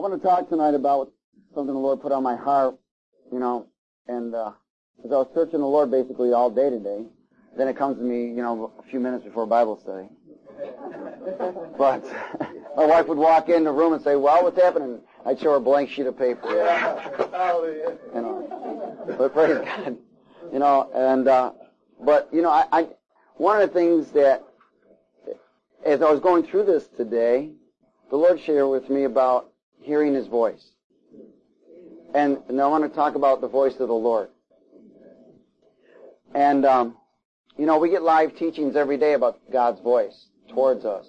want to talk tonight about something the Lord put on my heart, and as I was searching the Lord basically all day today, then it comes to me, a few minutes before Bible study. But my wife would walk in the room and say, "Well, what's happening?" I'd show her a blank sheet of paper. But praise God, but one of the things that, as I was going through this today, the Lord shared with me about hearing His voice. And I want to talk about the voice of the Lord. And, we get live teachings every day about God's voice towards us,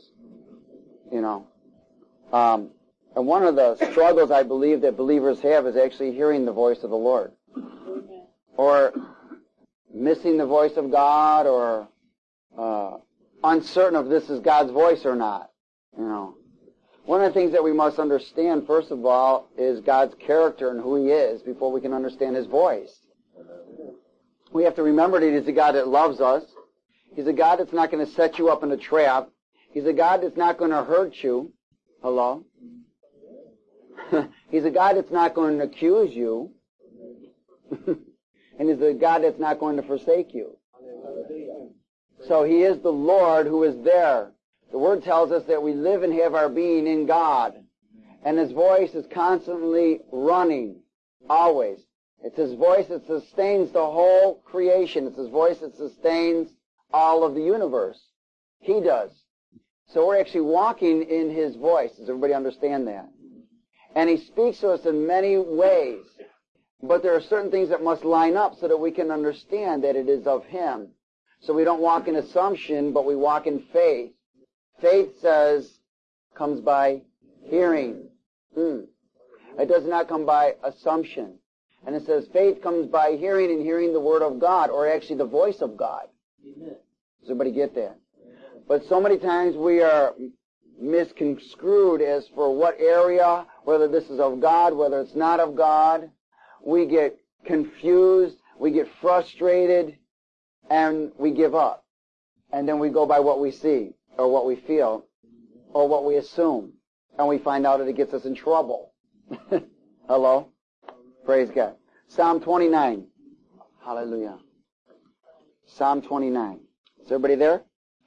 And one of the struggles I believe that believers have is actually hearing the voice of the Lord. Or missing the voice of God, or uncertain if this is God's voice or not, One of the things that we must understand, first of all, is God's character and who He is before we can understand His voice. We have to remember that He's a God that loves us. He's a God that's not going to set you up in a trap. He's a God that's not going to hurt you. Hello? He's a God that's not going to accuse you. And He's a God that's not going to forsake you. So He is the Lord who is there. The Word tells us that we live and have our being in God. And His voice is constantly running, always. It's His voice that sustains the whole creation. It's His voice that sustains all of the universe. He does. So we're actually walking in His voice. Does everybody understand that? And He speaks to us in many ways. But there are certain things that must line up so that we can understand that it is of Him. So we don't walk in assumption, but we walk in faith. Faith comes by hearing. It does not come by assumption. And it says faith comes by hearing, and hearing the Word of God, or actually the voice of God. Amen. Does everybody get that? But so many times we are misconstrued as for what area, whether this is of God, whether it's not of God. We get confused, we get frustrated, and we give up. And then we go by what we see, or what we feel, or what we assume. And we find out that it gets us in trouble. Hello? Praise God. Psalm 29. Hallelujah. Psalm 29. Is everybody there?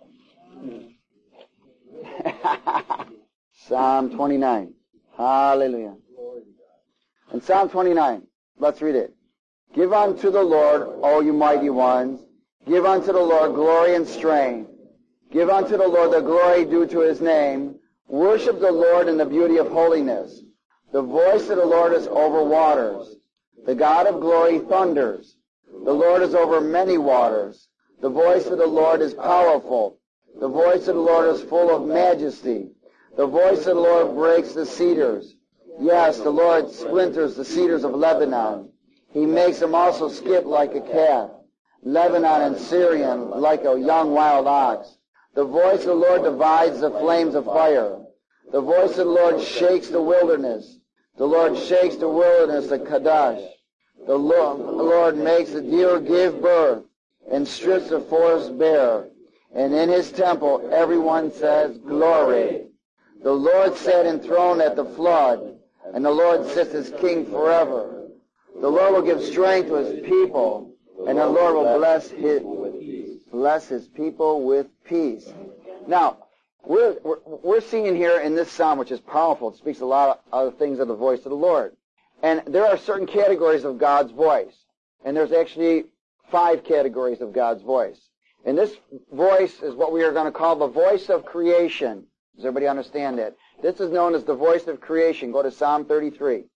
Psalm 29. Hallelujah. In Psalm 29, let's read it. Give unto the Lord, all you mighty ones. Give unto the Lord glory and strength. Give unto the Lord the glory due to His name. Worship the Lord in the beauty of holiness. The voice of the Lord is over waters. The God of glory thunders. The Lord is over many waters. The voice of the Lord is powerful. The voice of the Lord is full of majesty. The voice of the Lord breaks the cedars. Yes, the Lord splinters the cedars of Lebanon. He makes them also skip like a calf. Lebanon and Syrian like a young wild ox. The voice of the Lord divides the flames of fire. The voice of the Lord shakes the wilderness. The Lord shakes the wilderness of Kadesh. The Lord makes the deer give birth and strips the forest bare. And in His temple everyone says, Glory. The Lord sat enthroned at the flood, and the Lord sits as King forever. The Lord will give strength to His people, and the Lord will bless His people with peace. Now, we're seeing here in this psalm, which is powerful. It speaks a lot of other things of the voice of the Lord. And there are certain categories of God's voice. And there's actually 5 categories of God's voice. And this voice is what we are going to call the voice of creation. Does everybody understand that? This is known as the voice of creation. Go to Psalm 33.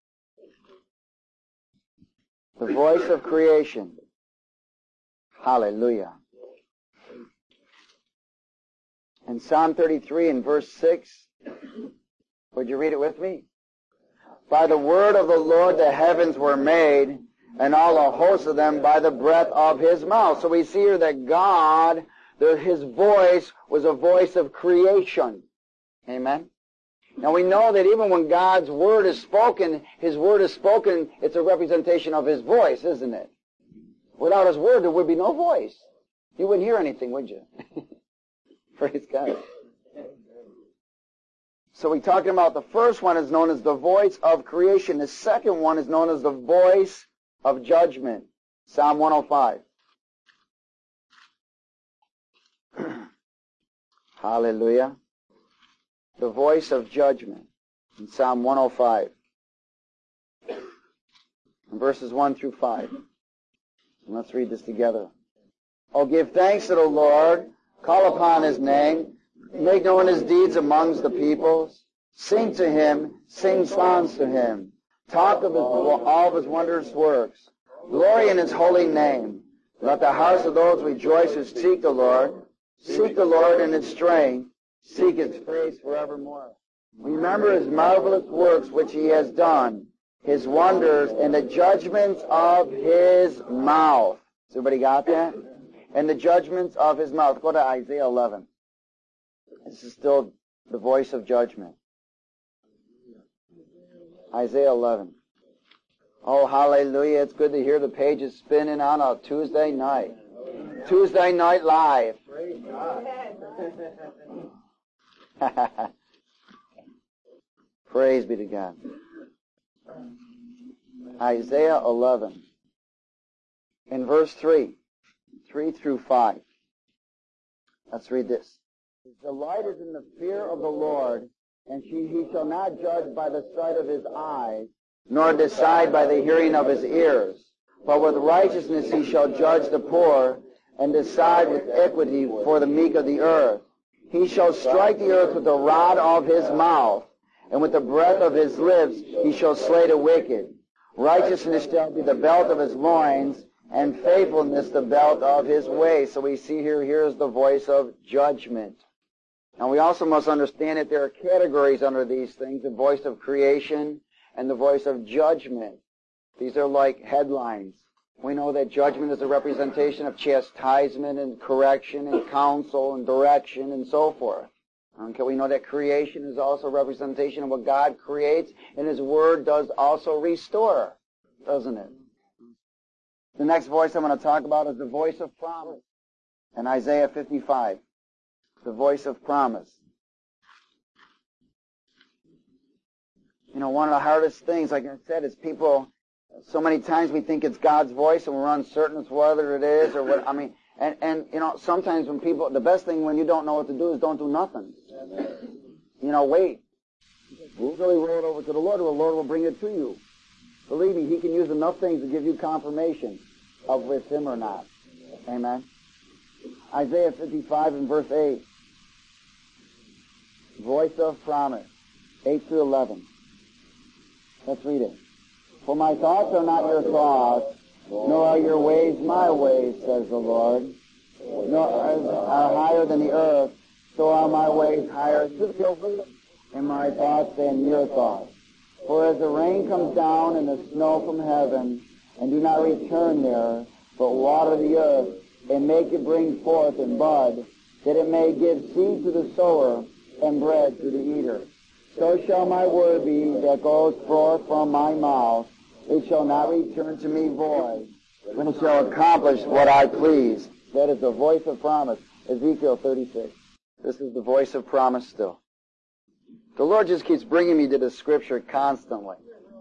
The voice of creation. Hallelujah. In Psalm 33 in verse 6, would you read it with me? By the word of the Lord the heavens were made, and all the hosts of them by the breath of His mouth. So we see here that God, His voice was a voice of creation. Amen? Now we know that even when God's word is spoken, His word is spoken, it's a representation of His voice, isn't it? Without His word, there would be no voice. You wouldn't hear anything, would you? Praise God. So we're talking about the first one is known as the voice of creation. The second one is known as the voice of judgment. Psalm 105. Hallelujah. The voice of judgment in Psalm 105. Verses 1 through 5. And let's read this together. Oh, give thanks to the Lord. Call upon his name. Make known his deeds amongst the peoples. Sing to him. Sing songs to him. Talk of all of his wondrous works. Glory in his holy name. Let the hearts of those rejoice who seek the Lord. Seek the Lord in his strength. Seek his face forevermore. Remember his marvelous works which he has done, his wonders, and the judgments of his mouth. Has everybody got that? And the judgments of his mouth. Go to Isaiah 11. This is still the voice of judgment. Isaiah 11. Oh, hallelujah. It's good to hear the pages spinning on a Tuesday night. Tuesday night live. Praise God. Praise be to God. Isaiah 11. In verse 3 through 5. Let's read this. His delight is in the fear of the Lord, and he shall not judge by the sight of his eyes, nor decide by the hearing of his ears. But with righteousness he shall judge the poor, and decide with equity for the meek of the earth. He shall strike the earth with the rod of his mouth, and with the breath of his lips he shall slay the wicked. Righteousness shall be the belt of his loins, and faithfulness the belt of his waist. So we see here's the voice of judgment. Now we also must understand that there are categories under these things, the voice of creation and the voice of judgment. These are like headlines. We know that judgment is a representation of chastisement and correction and counsel and direction and so forth. Okay, we know that creation is also a representation of what God creates, and his word does also restore, doesn't it? The next voice I'm going to talk about is the voice of promise in Isaiah 55. The voice of promise. You know, one of the hardest things, like I said, is people, so many times we think it's God's voice and we're uncertain as whether it is or what, and you know, sometimes when people, the best thing when you don't know what to do is don't do nothing. You know, wait. Really roll it over to the Lord will bring it to you. Believe me, he can use enough things to give you confirmation of if it's him or not. Amen. Isaiah 55 and verse 8. Voice of promise. 8 through 11. Let's read it. For my thoughts are not your thoughts, nor are your ways my ways, says the Lord. Nor are higher than the earth, so are my ways higher and my thoughts than your thoughts. For as the rain comes down and the snow from heaven, and do not return there, but water the earth, and make it bring forth and bud, that it may give seed to the sower and bread to the eater. So shall my word be that goes forth from my mouth. It shall not return to me void, but it shall accomplish what I please. That is the voice of promise. Ezekiel 36. This is the voice of promise still. The Lord just keeps bringing me to the scripture constantly.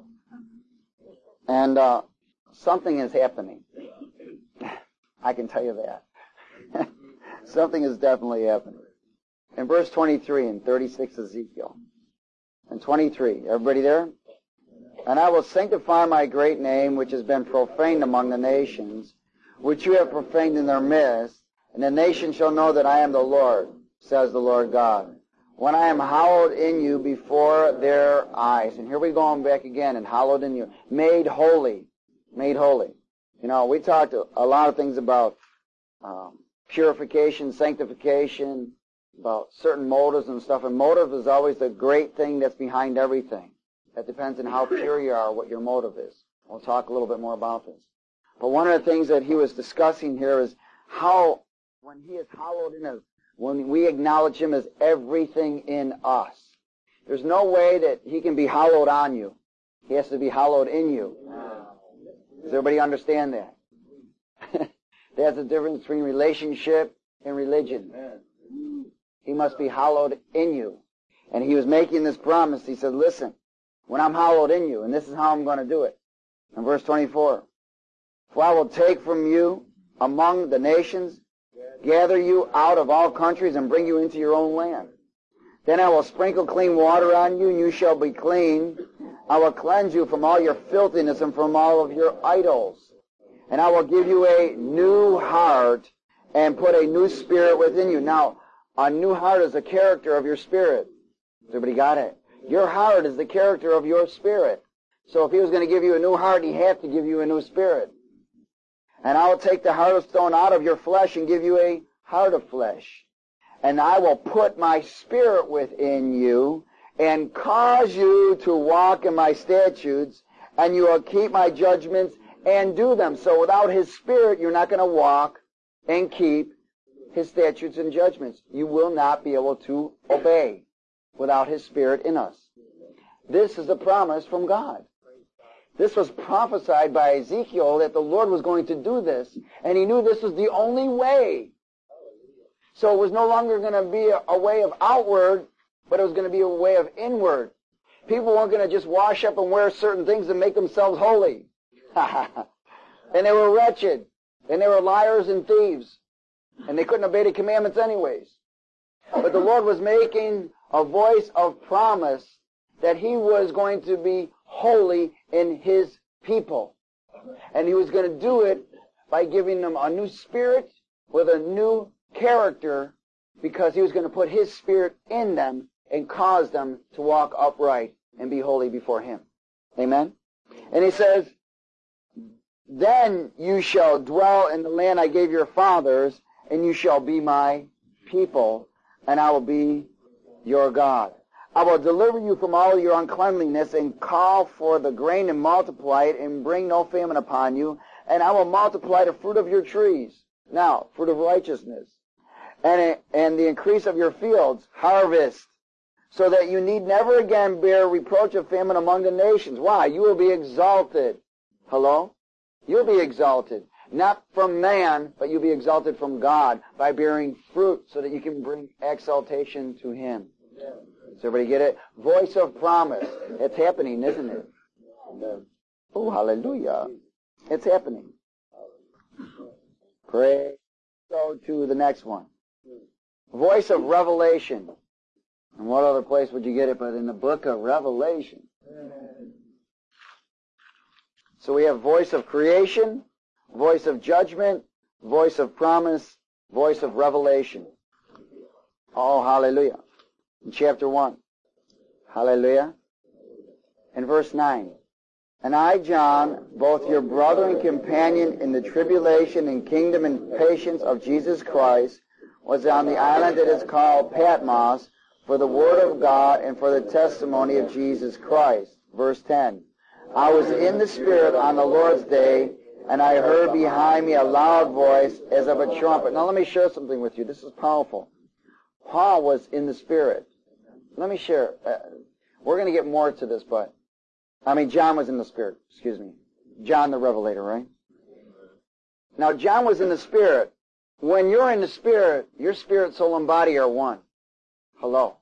And something is happening. I can tell you that. Something is definitely happening. In verse 23 and 36 Ezekiel. And 23. Everybody there? And I will sanctify my great name, which has been profaned among the nations, which you have profaned in their midst, and the nations shall know that I am the Lord, says the Lord God, when I am hallowed in you before their eyes. And here we go on back again, and hallowed in you. Made holy. Made holy. You know, we talked a lot of things about purification, sanctification, about certain motives and stuff, and motive is always the great thing that's behind everything. That depends on how pure you are, what your motive is. We'll talk a little bit more about this. But one of the things that he was discussing here is how, when he is hallowed in us, when we acknowledge him as everything in us, there's no way that he can be hallowed on you. He has to be hallowed in you. Does everybody understand that? There's a difference between relationship and religion. He must be hallowed in you. And he was making this promise. He said, listen, when I'm hallowed in you, and this is how I'm going to do it. In verse 24, for I will take from you among the nations, gather you out of all countries, and bring you into your own land. Then I will sprinkle clean water on you, and you shall be clean. I will cleanse you from all your filthiness and from all of your idols. And I will give you a new heart and put a new spirit within you. Now, a new heart is the character of your spirit. Everybody got it? Your heart is the character of your spirit. So if he was going to give you a new heart, he had to give you a new spirit. And I will take the heart of stone out of your flesh and give you a heart of flesh. And I will put my spirit within you and cause you to walk in my statutes, and you will keep my judgments and do them. So without his spirit, you're not going to walk and keep his statutes and judgments. You will not be able to obey without his spirit in us. This is a promise from God. This was prophesied by Ezekiel that the Lord was going to do this, and he knew this was the only way. So it was no longer going to be a way of outward, but it was going to be a way of inward. People weren't going to just wash up and wear certain things and make themselves holy. And they were wretched, and they were liars and thieves, and they couldn't obey the commandments anyways. But the Lord was making a voice of promise that he was going to be holy in his people. And he was going to do it by giving them a new spirit with a new character, because he was going to put his spirit in them and cause them to walk upright and be holy before him. Amen? And he says, then you shall dwell in the land I gave your fathers, and you shall be my people, and I will be your God. I will deliver you from all your uncleanliness and call for the grain and multiply it and bring no famine upon you. And I will multiply the fruit of your trees. Now, fruit of righteousness. And the increase of your fields, harvest. So that you need never again bear reproach of famine among the nations. Why? You will be exalted. Hello? You'll be exalted. Not from man, but you'll be exalted from God by bearing fruit so that you can bring exaltation to him. Does everybody get it? Voice of promise. It's happening, isn't it? Oh, hallelujah. It's happening. Pray. Go to the next one. Voice of revelation. And what other place would you get it but in the book of Revelation? So we have voice of creation, voice of judgment, voice of promise, voice of revelation. Oh, hallelujah. In chapter 1. Hallelujah. In verse 9. And I, John, both your brother and companion in the tribulation and kingdom and patience of Jesus Christ, was on the island that is called Patmos for the word of God and for the testimony of Jesus Christ. Verse 10. I was in the Spirit on the Lord's day, and I heard behind me a loud voice as of a trumpet. Now let me share something with you. This is powerful. Paul was in the Spirit. Let me share. We're going to get more to this, but John was in the Spirit. Excuse me. John the Revelator, right? Now, John was in the Spirit. When you're in the Spirit, your spirit, soul, and body are one. Hello.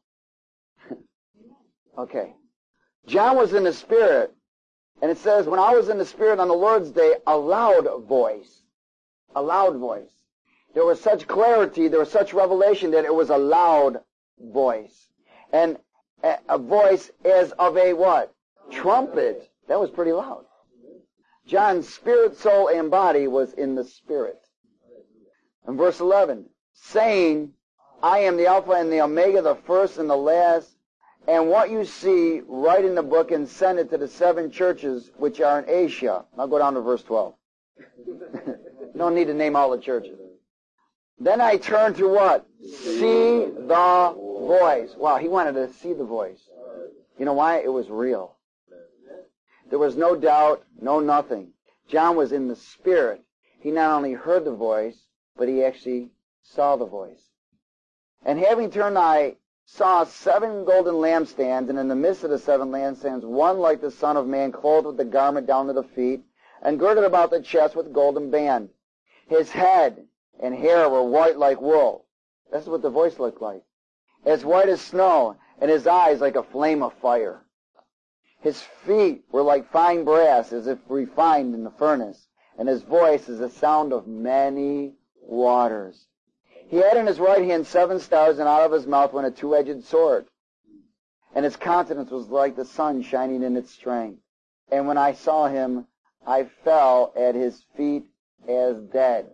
Okay. John was in the Spirit, and it says, when I was in the Spirit on the Lord's day, a loud voice. A loud voice. There was such clarity, there was such revelation that it was a loud voice. And a voice as of a what? Trumpet. That was pretty loud. John's spirit, soul, and body was in the Spirit. In verse 11, saying, I am the Alpha and the Omega, the first and the last. And what you see, write in the book and send it to the 7 churches which are in Asia. I'll go down to verse 12. No need to name all the churches. Then I turned to what? See the voice. Wow, he wanted to see the voice. You know why? It was real. There was no doubt, no nothing. John was in the Spirit. He not only heard the voice, but he actually saw the voice. And having turned, I saw 7 golden lampstands, and in the midst of the 7 lampstands, one like the Son of Man, clothed with the garment down to the feet, and girded about the chest with golden band. His head and hair were white like wool. That's what the voice looked like. As white as snow, and his eyes like a flame of fire. His feet were like fine brass, as if refined in the furnace, and his voice is the sound of many waters. He had in his right hand 7 stars, and out of his mouth went a 2-edged sword. And his countenance was like the sun shining in its strength. And when I saw him, I fell at his feet as dead.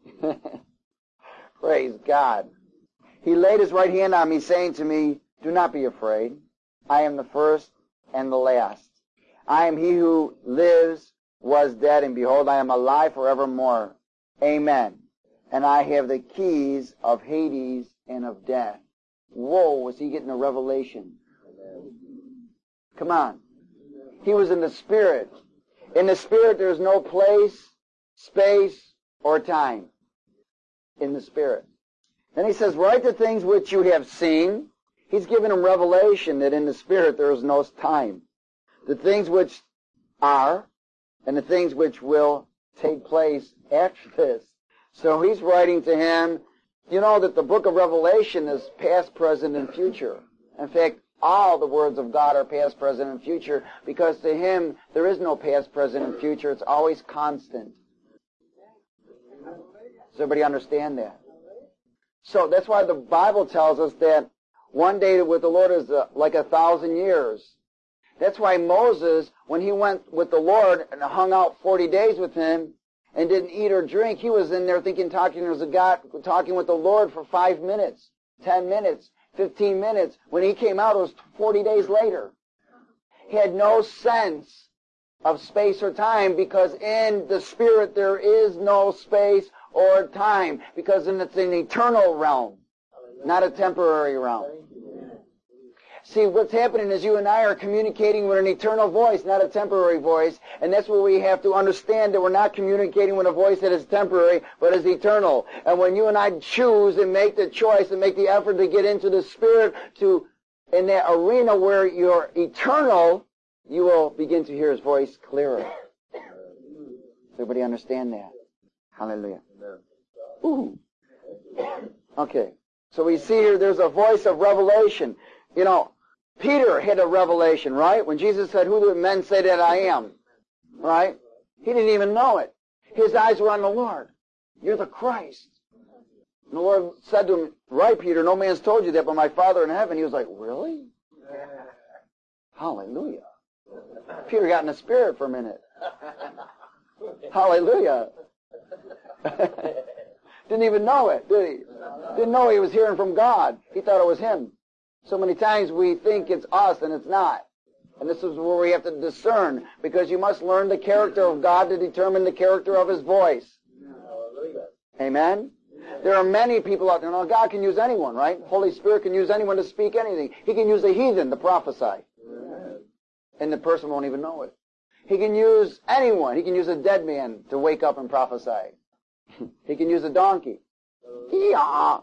Praise God. He laid his right hand on me, saying to me, do not be afraid. I am the first and the last. I am he who lives, was dead, and behold, I am alive forevermore. Amen. And I have the keys of Hades and of death. Whoa, was he getting a revelation? Come on. He was in the Spirit. In the Spirit there is no place, space, or time. In the Spirit. Then he says, write the things which you have seen. He's given him revelation that in the Spirit there is no time. The things which are, and the things which will take place after this. So he's writing to him. You know that the book of Revelation is past, present, and future. In fact, all the words of God are past, present, and future, because to him there is no past, present, and future. It's always constant. Does everybody understand that? So that's why the Bible tells us that one day with the Lord is like 1,000 years. That's why Moses, when he went with the Lord and hung out 40 days with him and didn't eat or drink, he was in there talking with the Lord for 5 minutes, 10 minutes, 15 minutes. When he came out, it was 40 days later. He had no sense of space or time, because in the Spirit there is no space or time, because it's an eternal realm, not a temporary realm. See, what's happening is you and I are communicating with an eternal voice, not a temporary voice, and that's where we have to understand that we're not communicating with a voice that is temporary, but is eternal. And when you and I choose and make the choice and make the effort to get into the Spirit, in that arena where you're eternal, you will begin to hear His voice clearer. Does everybody understand that? Hallelujah. Ooh. Okay. So we see here there's a voice of revelation. You know, Peter had a revelation, right? When Jesus said, who do men say that I am? Right? He didn't even know it. His eyes were on the Lord. You're the Christ. And the Lord said to him, right, Peter, no man's told you that but my Father in heaven. He was like, really? Hallelujah. Peter got in the Spirit for a minute. Hallelujah. Didn't even know it, did he? Didn't know he was hearing from God. He thought it was him. So many times we think it's us and it's not. And this is where we have to discern, because you must learn the character of God to determine the character of His voice. Amen? There are many people out there. Now, God can use anyone, right? Holy Spirit can use anyone to speak anything. He can use a heathen to prophesy. And the person won't even know it. He can use anyone. He can use a dead man to wake up and prophesy. He can use a donkey. Yeah.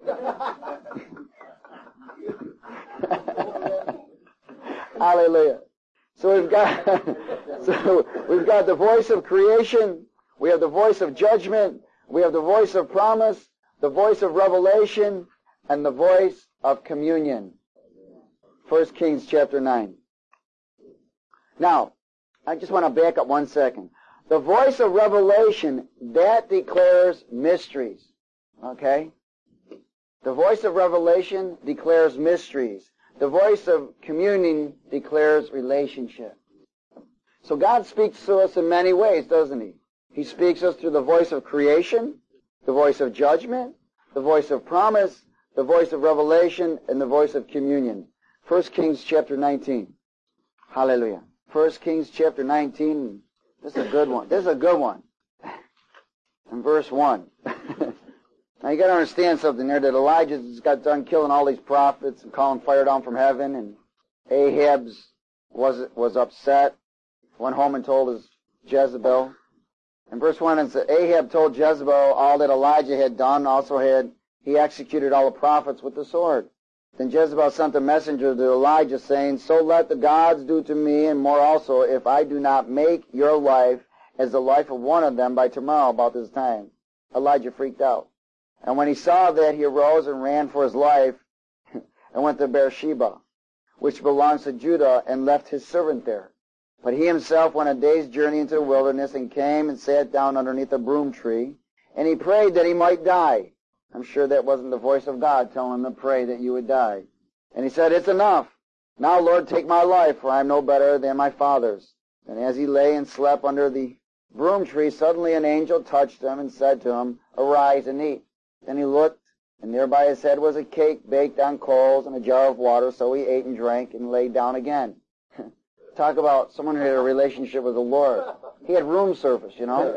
Hallelujah. So we've got the voice of creation, we have the voice of judgment, we have the voice of promise, the voice of revelation, and the voice of communion. 1 Kings chapter 9. Now, I just want to back up 1 second. The voice of revelation, that declares mysteries. Okay? The voice of revelation declares mysteries. The voice of communion declares relationship. So God speaks to us in many ways, doesn't He? He speaks to us through the voice of creation, the voice of judgment, the voice of promise, the voice of revelation, and the voice of communion. 1 Kings chapter 19. Hallelujah. 1 Kings chapter 19. This is a good one. This is a good one. In verse 1. Now you got to understand something there, that Elijah just got done killing all these prophets and calling fire down from heaven, and Ahab was upset, went home and told his Jezebel. In verse 1 it says, Ahab told Jezebel all that Elijah had done, he executed all the prophets with the sword. Then Jezebel sent a messenger to Elijah, saying, so let the gods do to me, and more also, if I do not make your life as the life of one of them by tomorrow about this time. Elijah freaked out. And when he saw that, he arose and ran for his life and went to Beersheba. which belongs to Judah, and left his servant there. But he himself went a day's journey into the wilderness, and came and sat down underneath a broom tree, and he prayed that he might die. I'm sure that wasn't the voice of God telling him to pray that you would die. And he said, "It's enough. Now, Lord, take my life, for I am no better than my father's." And as he lay and slept under the broom tree, suddenly an angel touched him and said to him, "Arise and eat." Then he looked, and there by his head was a cake baked on coals and a jar of water. So he ate and drank and lay down again. Talk about someone who had a relationship with the Lord. He had room service, you know.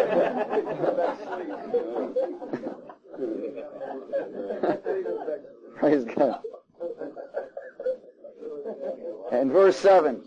Praise God. And verse 7.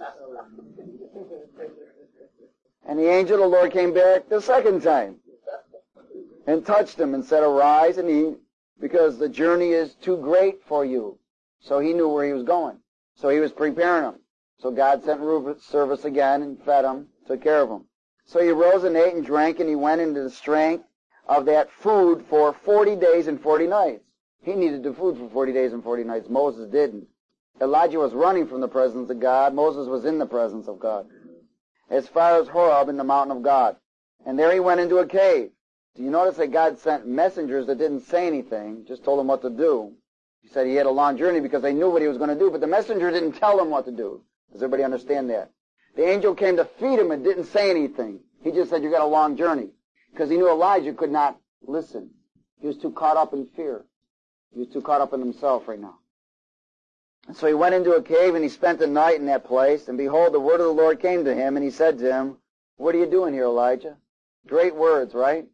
And the angel of the Lord came back the second time and touched him and said, "Arise and eat, because the journey is too great for you." So he knew where he was going. So he was preparing him. So God sent room service again and fed him, took care of him. So he rose and ate and drank, and he went into the strength of that food for 40 days and 40 nights. He needed the food for 40 days and 40 nights. Moses didn't. Elijah was running from the presence of God. Moses was in the presence of God. As far as Horeb in the mountain of God. And there he went into a cave. Do you notice that God sent messengers that didn't say anything, just told him what to do? He said he had a long journey because they knew what he was going to do, but the messenger didn't tell him what to do. Does everybody understand that? The angel came to feed him and didn't say anything. He just said, "You got a long journey." Because he knew Elijah could not listen. He was too caught up in fear. He was too caught up in himself right now. And so he went into a cave and he spent the night in that place. And behold, the word of the Lord came to him, and he said to him, "What are you doing here, Elijah?" Great words, right?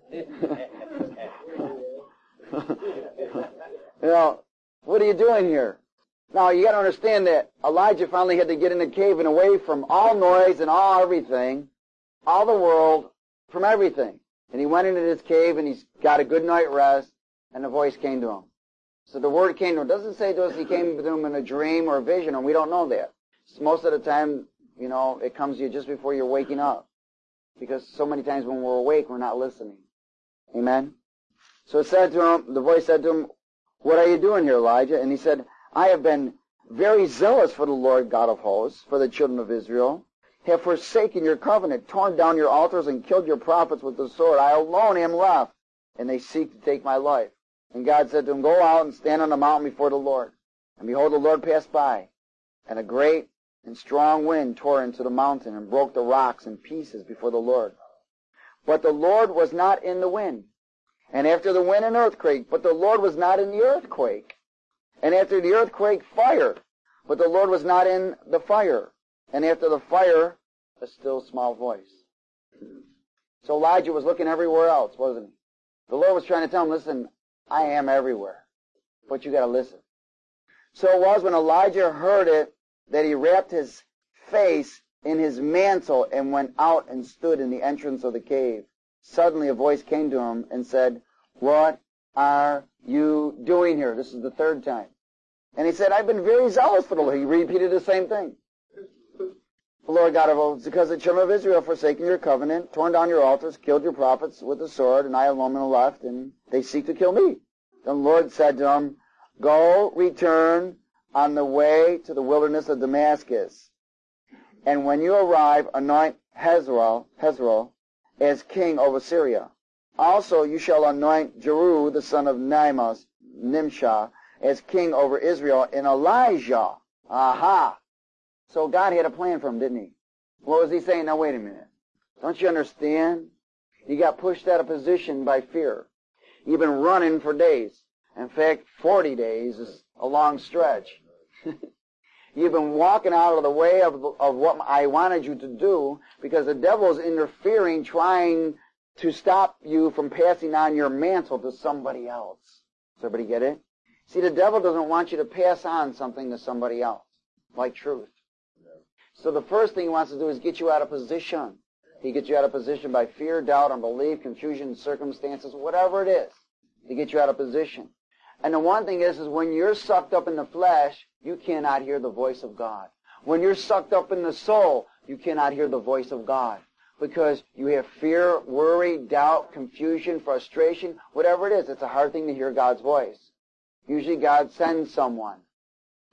What are you doing here? Now, you got to understand that Elijah finally had to get in the cave and away from all noise and all everything, all the world, from everything. And he went into this cave and he's got a good night rest, and the voice came to him. So the word came to him. It doesn't say to us he came to him in a dream or a vision, and we don't know that. Most of the time, it comes to you just before you're waking up. Because so many times when we're awake, we're not listening. Amen? So it said to him, the voice said to him, "What are you doing here, Elijah?" And he said, "I have been very zealous for the Lord God of hosts, for the children of Israel, have forsaken your covenant, torn down your altars, and killed your prophets with the sword. I alone am left, and they seek to take my life." And God said to him, "Go out and stand on the mountain before the Lord." And behold, the Lord passed by, and a great and strong wind tore into the mountain and broke the rocks in pieces before the Lord. But the Lord was not in the wind. And after the wind, an earthquake, but the Lord was not in the earthquake. And after the earthquake, fire, but the Lord was not in the fire. And after the fire, a still small voice. So Elijah was looking everywhere else, wasn't he? The Lord was trying to tell him, "Listen, I am everywhere, but you got to listen." So it was when Elijah heard it that he wrapped his face in his mantle and went out and stood in the entrance of the cave. Suddenly a voice came to him and said, "What are you doing here?" This is the third time. And he said, "I've been very zealous for the Lord." He repeated the same thing. "The Lord God of hosts, because the children of Israel have forsaken your covenant, torn down your altars, killed your prophets with the sword, and I alone am left, and they seek to kill me." Then the Lord said to him, "Go, return on the way to the wilderness of Damascus. And when you arrive, anoint Hazael as king over Syria. Also you shall anoint Jehu, the son of Nimshah, as king over Israel, and Elijah." Aha! So God had a plan for him, didn't he? What was he saying? Now wait a minute. Don't you understand? You got pushed out of position by fear. You've been running for days. In fact, 40 days is a long stretch. You've been walking out of the way of what I wanted you to do because the devil is interfering, trying to stop you from passing on your mantle to somebody else. Does everybody get it? See, the devil doesn't want you to pass on something to somebody else, like truth. So the first thing he wants to do is get you out of position. He gets you out of position by fear, doubt, unbelief, confusion, circumstances, whatever it is, to get you out of position. And the one thing is when you're sucked up in the flesh, you cannot hear the voice of God. When you're sucked up in the soul, you cannot hear the voice of God. Because you have fear, worry, doubt, confusion, frustration, whatever it is. It's a hard thing to hear God's voice. Usually God sends someone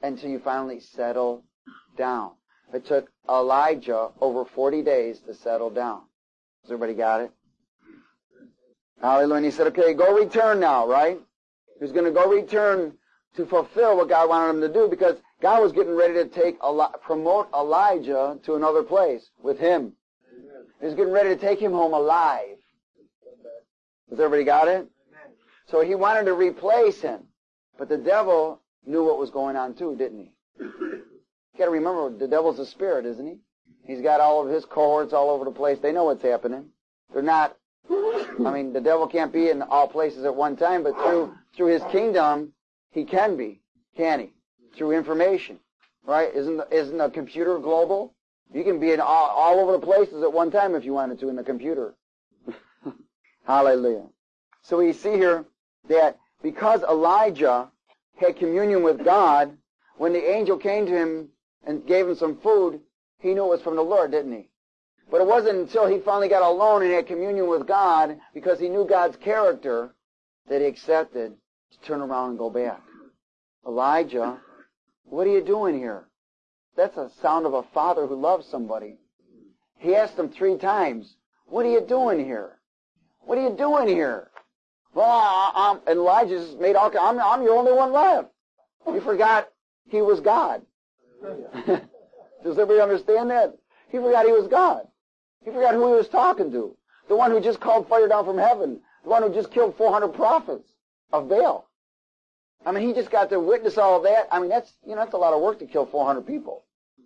until you finally settle down. It took Elijah over 40 days to settle down. Has everybody got it? Hallelujah. And he said, okay, go return now, right? He was going to go return to fulfill what God wanted him to do, because God was getting ready to promote Elijah to another place with him. He was getting ready to take him home alive. Has everybody got it? So he wanted to replace him. But the devil knew what was going on too, didn't he? You got to remember, the devil's a spirit, isn't he? He's got all of his cohorts all over the place. They know what's happening. They're not, the devil can't be in all places at one time, but through his kingdom, he can be, can't he? Through information, right? Isn't a computer global? You can be in all over the places at one time if you wanted to in the computer. Hallelujah. So we see here that because Elijah had communion with God, when the angel came to him and gave him some food, he knew it was from the Lord, didn't he? But it wasn't until he finally got alone and had communion with God, because he knew God's character, that he accepted to turn around and go back. Elijah, what are you doing here? That's a sound of a father who loves somebody. He asked him 3 times, what are you doing here? What are you doing here? Well, and Elijah just made all, I'm your only one left. He forgot he was God. Does everybody understand that? He forgot he was God. He forgot who he was talking to. The one who just called fire down from heaven. The one who just killed 400 prophets of Baal. He just got to witness all of that. That's a lot of work to kill 400 people.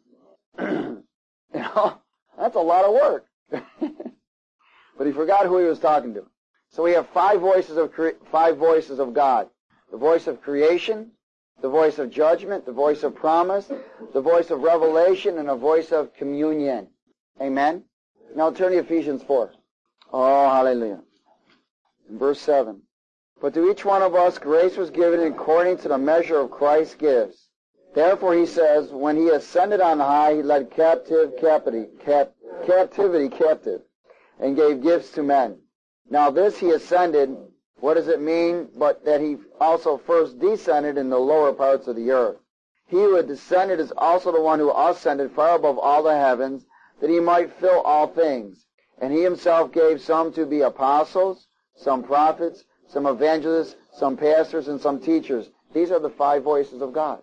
That's a lot of work. But he forgot who he was talking to. So we have 5 voices of God. The voice of creation, the voice of judgment, the voice of promise, the voice of revelation, and a voice of communion. Amen? Now turn to Ephesians 4. Oh, hallelujah. In verse 7. But to each one of us grace was given according to the measure of Christ's gifts. Therefore he says, when he ascended on high, he led captivity captive, and gave gifts to men. Now this he ascended, what does it mean? But that he also first descended in the lower parts of the earth. He who had descended is also the one who ascended far above all the heavens, that he might fill all things. And he himself gave some to be apostles, some prophets, some evangelists, some pastors, and some teachers. These are the 5 voices of God.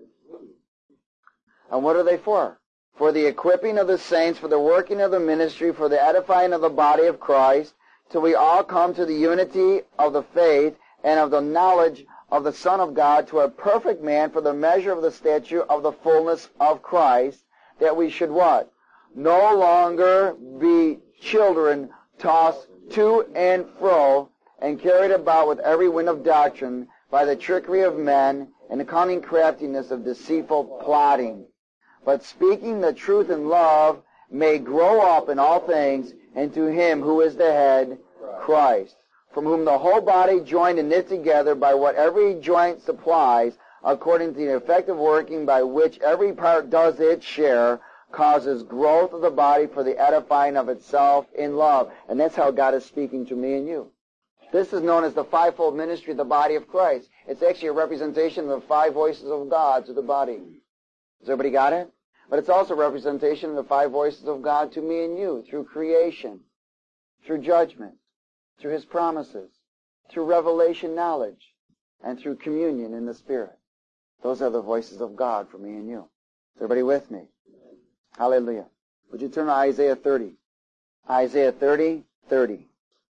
And what are they for? For the equipping of the saints, for the working of the ministry, for the edifying of the body of Christ, till we all come to the unity of the faith and of the knowledge of the Son of God, to a perfect man, for the measure of the stature of the fullness of Christ, that we should what? No longer be children tossed to and fro and carried about with every wind of doctrine by the trickery of men and the cunning craftiness of deceitful plotting. But speaking the truth in love may grow up in all things into him who is the head, Christ, from whom the whole body joined and knit together by what every joint supplies, according to the effective working by which every part does its share, causes growth of the body for the edifying of itself in love. And that's how God is speaking to me and you. This is known as the 5-fold ministry of the body of Christ. It's actually a representation of the 5 voices of God to the body. Has everybody got it? But it's also a representation of the 5 voices of God to me and you through creation, through judgment, through his promises, through revelation knowledge, and through communion in the Spirit. Those are the voices of God for me and you. Is everybody with me? Hallelujah. Would you turn to Isaiah 30? Isaiah 30, 30.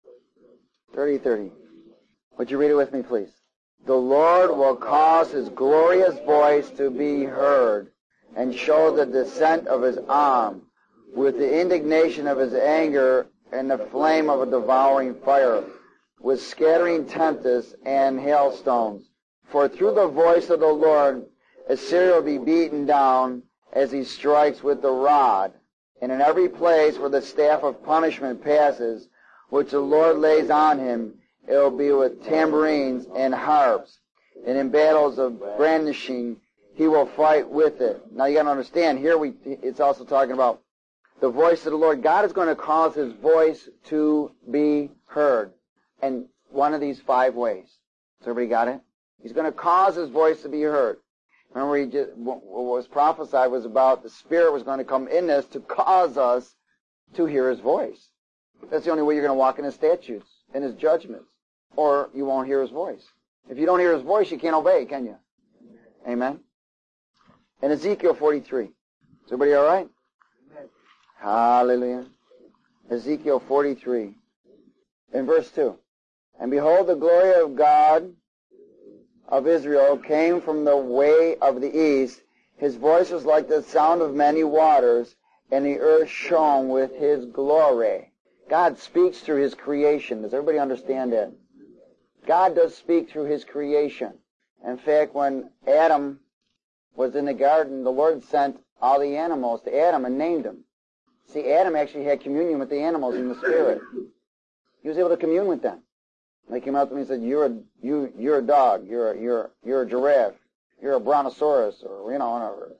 30, 30. Would you read it with me, please? The Lord will cause his glorious voice to be heard, and show the descent of his arm, with the indignation of his anger and the flame of a devouring fire, with scattering tempests and hailstones. For through the voice of the Lord Assyria will be beaten down as he strikes with the rod, and in every place where the staff of punishment passes, which the Lord lays on him, it will be with tambourines and harps, and in battles of brandishing he will fight with it. Now you got to understand, here it's also talking about the voice of the Lord. God is going to cause his voice to be heard. And one of these 5 ways. Has everybody got it? He's going to cause his voice to be heard. Remember, what was prophesied was about the Spirit was going to come in us to cause us to hear His voice. That's the only way you're going to walk in His statutes, in His judgments, or you won't hear His voice. If you don't hear His voice, you can't obey, can you? Amen? In Ezekiel 43. Is everybody all right? Amen. Hallelujah. Ezekiel 43. In verse 2. And behold, the glory of God of Israel came from the way of the east. His voice was like the sound of many waters, and the earth shone with His glory. God speaks through His creation. Does everybody understand that? God does speak through His creation. In fact, when Adam was in the garden, the Lord sent all the animals to Adam and named them. See, Adam actually had communion with the animals in the Spirit. He was able to commune with them. They came out to me and said, "You're a dog. You're a giraffe. You're a brontosaurus," or whatever.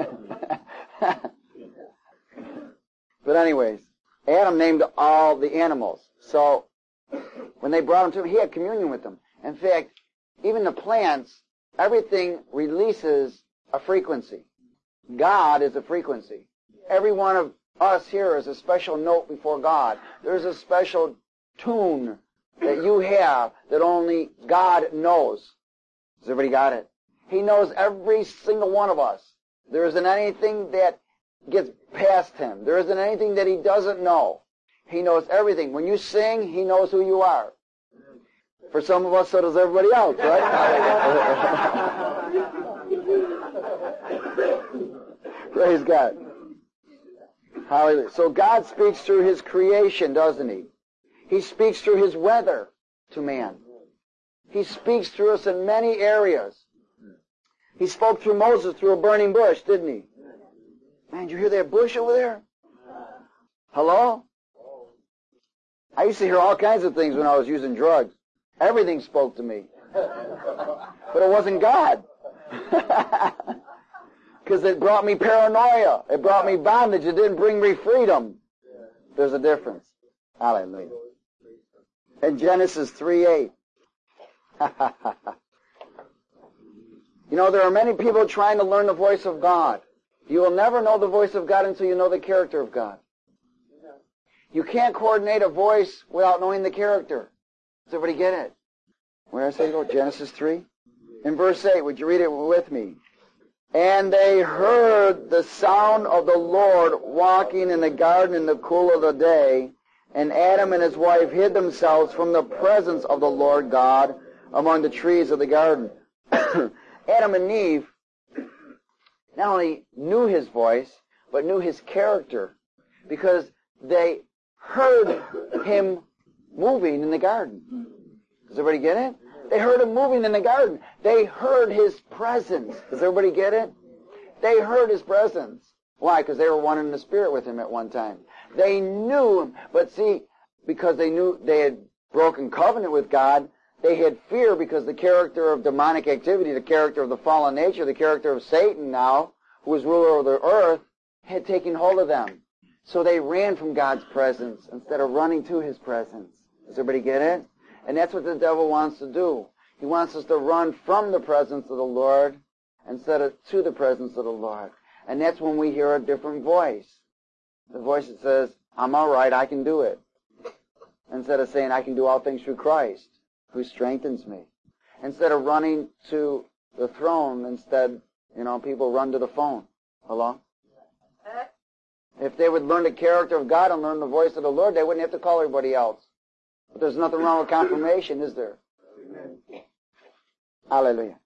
But anyways, Adam named all the animals. So when they brought him to him, he had communion with them. In fact, even the plants, everything releases a frequency. God is a frequency. Every one of us here is a special note before God. There's a special tune that you have that only God knows. Has everybody got it? He knows every single one of us. There isn't anything that gets past Him. There isn't anything that He doesn't know. He knows everything. When you sing, He knows who you are. For some of us, so does everybody else, right? Praise God. Hallelujah. So God speaks through His creation, doesn't He? He speaks through His weather to man. He speaks through us in many areas. He spoke through Moses through a burning bush, didn't He? Man, did you hear that bush over there? Hello? I used to hear all kinds of things when I was using drugs. Everything spoke to me. But it wasn't God. Because it brought me paranoia. It brought me bondage. It didn't bring me freedom. There's a difference. Hallelujah. In Genesis 3:8. There are many people trying to learn the voice of God. You will never know the voice of God until you know the character of God. You can't coordinate a voice without knowing the character. Does everybody get it? Where did I say go? Genesis 3? In verse 8, would you read it with me? And they heard the sound of the Lord walking in the garden in the cool of the day, and Adam and his wife hid themselves from the presence of the Lord God among the trees of the garden. Adam and Eve not only knew His voice, but knew His character, because they heard Him moving in the garden. Does everybody get it? They heard Him moving in the garden. They heard His presence. Does everybody get it? They heard His presence. Why? Because they were one in the Spirit with Him at one time. They knew Him. But see, because they knew they had broken covenant with God, they had fear because the character of demonic activity, the character of the fallen nature, the character of Satan now, who was ruler of the earth, had taken hold of them. So they ran from God's presence instead of running to His presence. Does everybody get it? And that's what the devil wants to do. He wants us to run from the presence of the Lord instead of to the presence of the Lord. And that's when we hear a different voice. The voice that says, "I'm all right, I can do it." Instead of saying, "I can do all things through Christ, who strengthens me." Instead of running to the throne, instead, people run to the phone. Hello? If they would learn the character of God and learn the voice of the Lord, they wouldn't have to call everybody else. But there's nothing wrong with confirmation, is there? Amen. Hallelujah.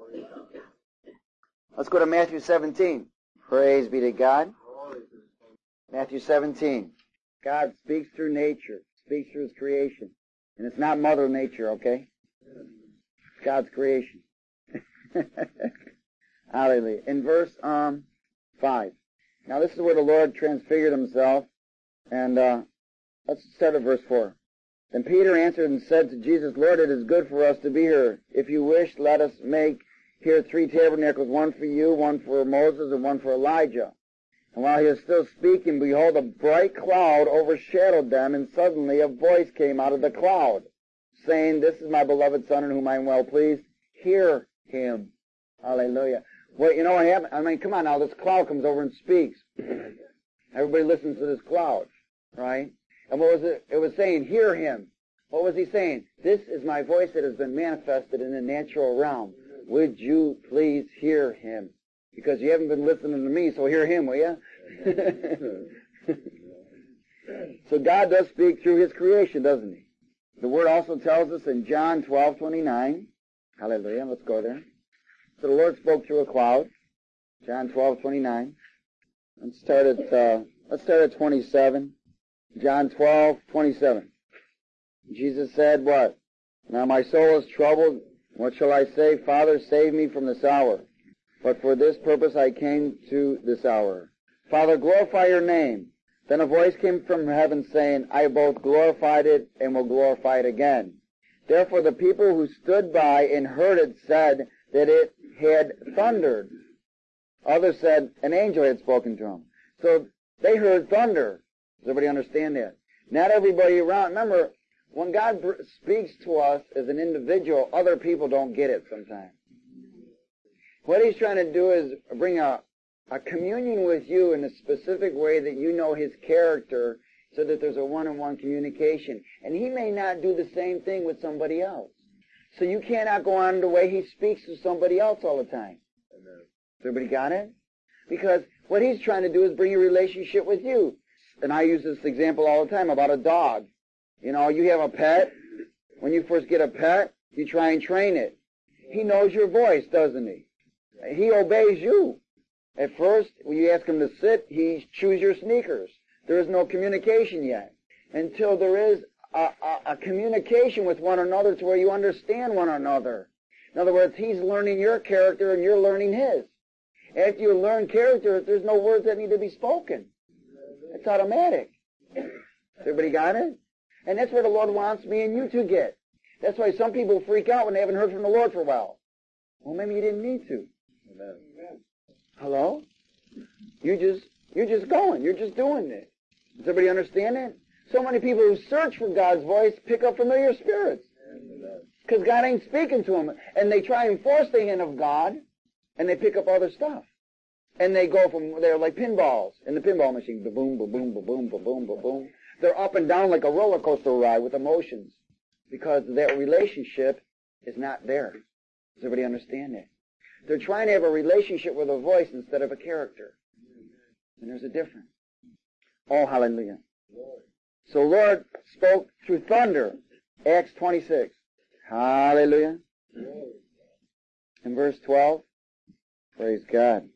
Let's go to Matthew 17. Praise be to God. Matthew 17. God speaks through nature, speaks through His creation. And it's not Mother Nature, okay? It's God's creation. Hallelujah. In verse 5. Now this is where the Lord transfigured Himself. And let's start at verse 4. Then Peter answered and said to Jesus, "Lord, it is good for us to be here. If you wish, let us make here 3 tabernacles, one for you, one for Moses, and one for Elijah." And while he was still speaking, behold, a bright cloud overshadowed them, and suddenly a voice came out of the cloud, saying, "This is my beloved Son, in whom I am well pleased. Hear Him." Hallelujah. Well, you know what happened? I mean, come on now, this cloud comes over and speaks. Everybody listens to this cloud, right? And what was it? It was saying, hear him. What was he saying? This is my voice that has been manifested in the natural realm. Would you please hear him? Because you haven't been listening to me, so hear him, will you? So God does speak through his creation, doesn't he? The word also tells us in John 12:29. Hallelujah, let's go there. So the Lord spoke through a cloud. John 12:29. Let's start at 27. John 12:27. Jesus said what? Now my soul is troubled. What shall I say? Father, save me from this hour. But for this purpose I came to this hour. Father, glorify your name. Then a voice came from heaven saying, I both glorified it and will glorify it again. Therefore the people who stood by and heard it said that it had thundered. Others said an angel had spoken to him. So they heard thunder. Does everybody understand that? Not everybody around. Remember, when God speaks to us as an individual, other people don't get it sometimes. What he's trying to do is bring a communion with you in a specific way that you know his character so that there's a one-on-one communication. And he may not do the same thing with somebody else. So you cannot go on the way he speaks to somebody else all the time. Amen. Everybody got it? Because what he's trying to do is bring a relationship with you. And I use this example all the time about a dog. You know, you have a pet. When you first get a pet, you try and train it. He knows your voice, doesn't he? He obeys you. At first, when you ask him to sit, he chews your sneakers. There is no communication yet. Until there is a communication with one another to where you understand one another. In other words, he's learning your character and you're learning his. After you learn character, there's no words that need to be spoken. It's automatic. Everybody got it? And that's where the Lord wants me and you to get. That's why some people freak out when they haven't heard from the Lord for a while. Well, maybe you didn't need to. Amen. Hello? You're just going. You're just doing it. Does everybody understand it? So many people who search for God's voice pick up familiar spirits. Because God ain't speaking to them. And they try and force the hand of God, and they pick up other stuff. And they go from, they're like pinballs in the pinball machine. Ba-boom, ba-boom, ba-boom, ba-boom, ba-boom. They're up and down like a roller coaster ride with emotions. Because that relationship is not there. Does everybody understand that? They're trying to have a relationship with a voice instead of a character. And there's a difference. Oh, hallelujah. So Lord spoke through thunder. Acts 26. Hallelujah. In verse 12. Praise God.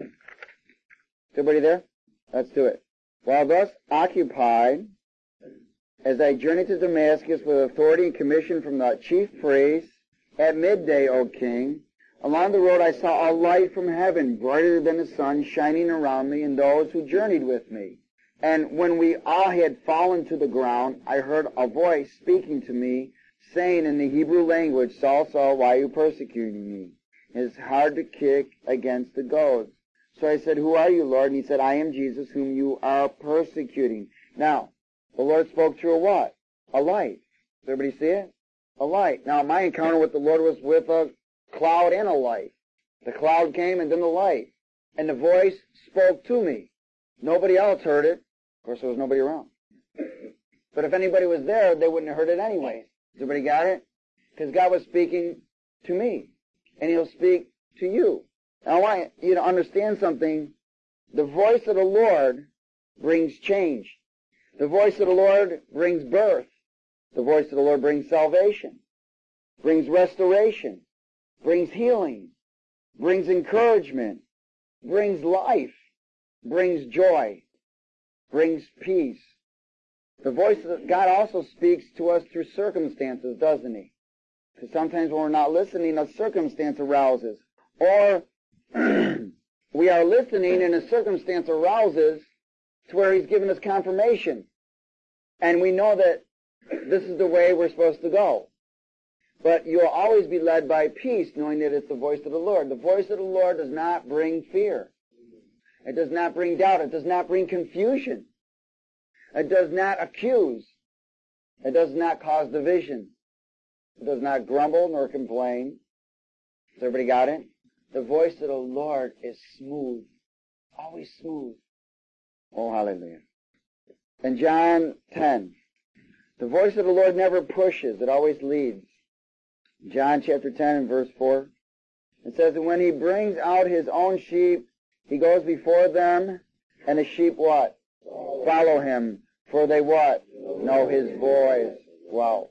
Everybody there? Let's do it. While thus occupied, as I journeyed to Damascus with authority and commission from the chief priests, at midday, O king, along the road I saw a light from heaven, brighter than the sun, shining around me and those who journeyed with me. And when we all had fallen to the ground, I heard a voice speaking to me, saying in the Hebrew language, Saul, Saul, why are you persecuting me? It's hard to kick against the goads. So I said, who are you, Lord? And he said, I am Jesus, whom you are persecuting. Now, the Lord spoke through a what? A light. Does everybody see it? A light. Now, my encounter with the Lord was with a cloud and a light. The cloud came and then the light. And the voice spoke to me. Nobody else heard it. Of course, there was nobody around. But if anybody was there, they wouldn't have heard it anyway. Does everybody got it? Because God was speaking to me. And he'll speak to you. Now, I want you to understand something. The voice of the Lord brings change. The voice of the Lord brings birth. The voice of the Lord brings salvation, brings restoration, brings healing, brings encouragement, brings life, brings joy, brings peace. The voice of God also speaks to us through circumstances, doesn't he? Because sometimes when we're not listening, a circumstance arouses. Or we are listening and a circumstance arouses to where he's given us confirmation. And we know that this is the way we're supposed to go. But you'll always be led by peace, knowing that it's the voice of the Lord. The voice of the Lord does not bring fear. It does not bring doubt. It does not bring confusion. It does not accuse. It does not cause division. It does not grumble nor complain. Has everybody got it? The voice of the Lord is smooth. Always smooth. Oh, hallelujah. In John 10, the voice of the Lord never pushes. It always leads. John chapter 10 and verse 4. It says, and when he brings out his own sheep, he goes before them, and the sheep what? Follow him. For they what? Know his voice. Wow.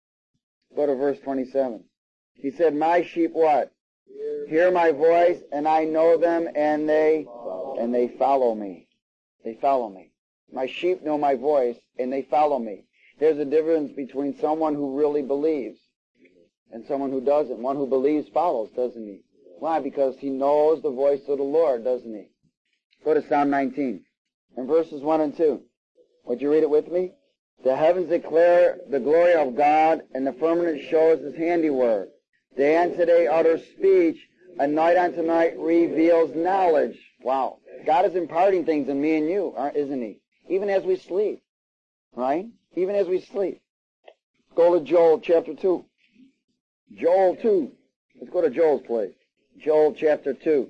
Go to verse 27. He said, my sheep what? Hear my voice, and I know them, and they follow me. They follow me. My sheep know my voice, and they follow me. There's a difference between someone who really believes and someone who doesn't. One who believes follows, doesn't he? Why? Because he knows the voice of the Lord, doesn't he? Go to Psalm 19, and verses 1 and 2. Would you read it with me? The heavens declare the glory of God, and the firmament shows his handiwork. Day unto day utters speech, and night unto night reveals knowledge. Wow. God is imparting things in me and you, isn't he? Even as we sleep. Right? Even as we sleep. Go to Joel chapter 2. Joel 2. Let's go to Joel's place. Joel chapter 2.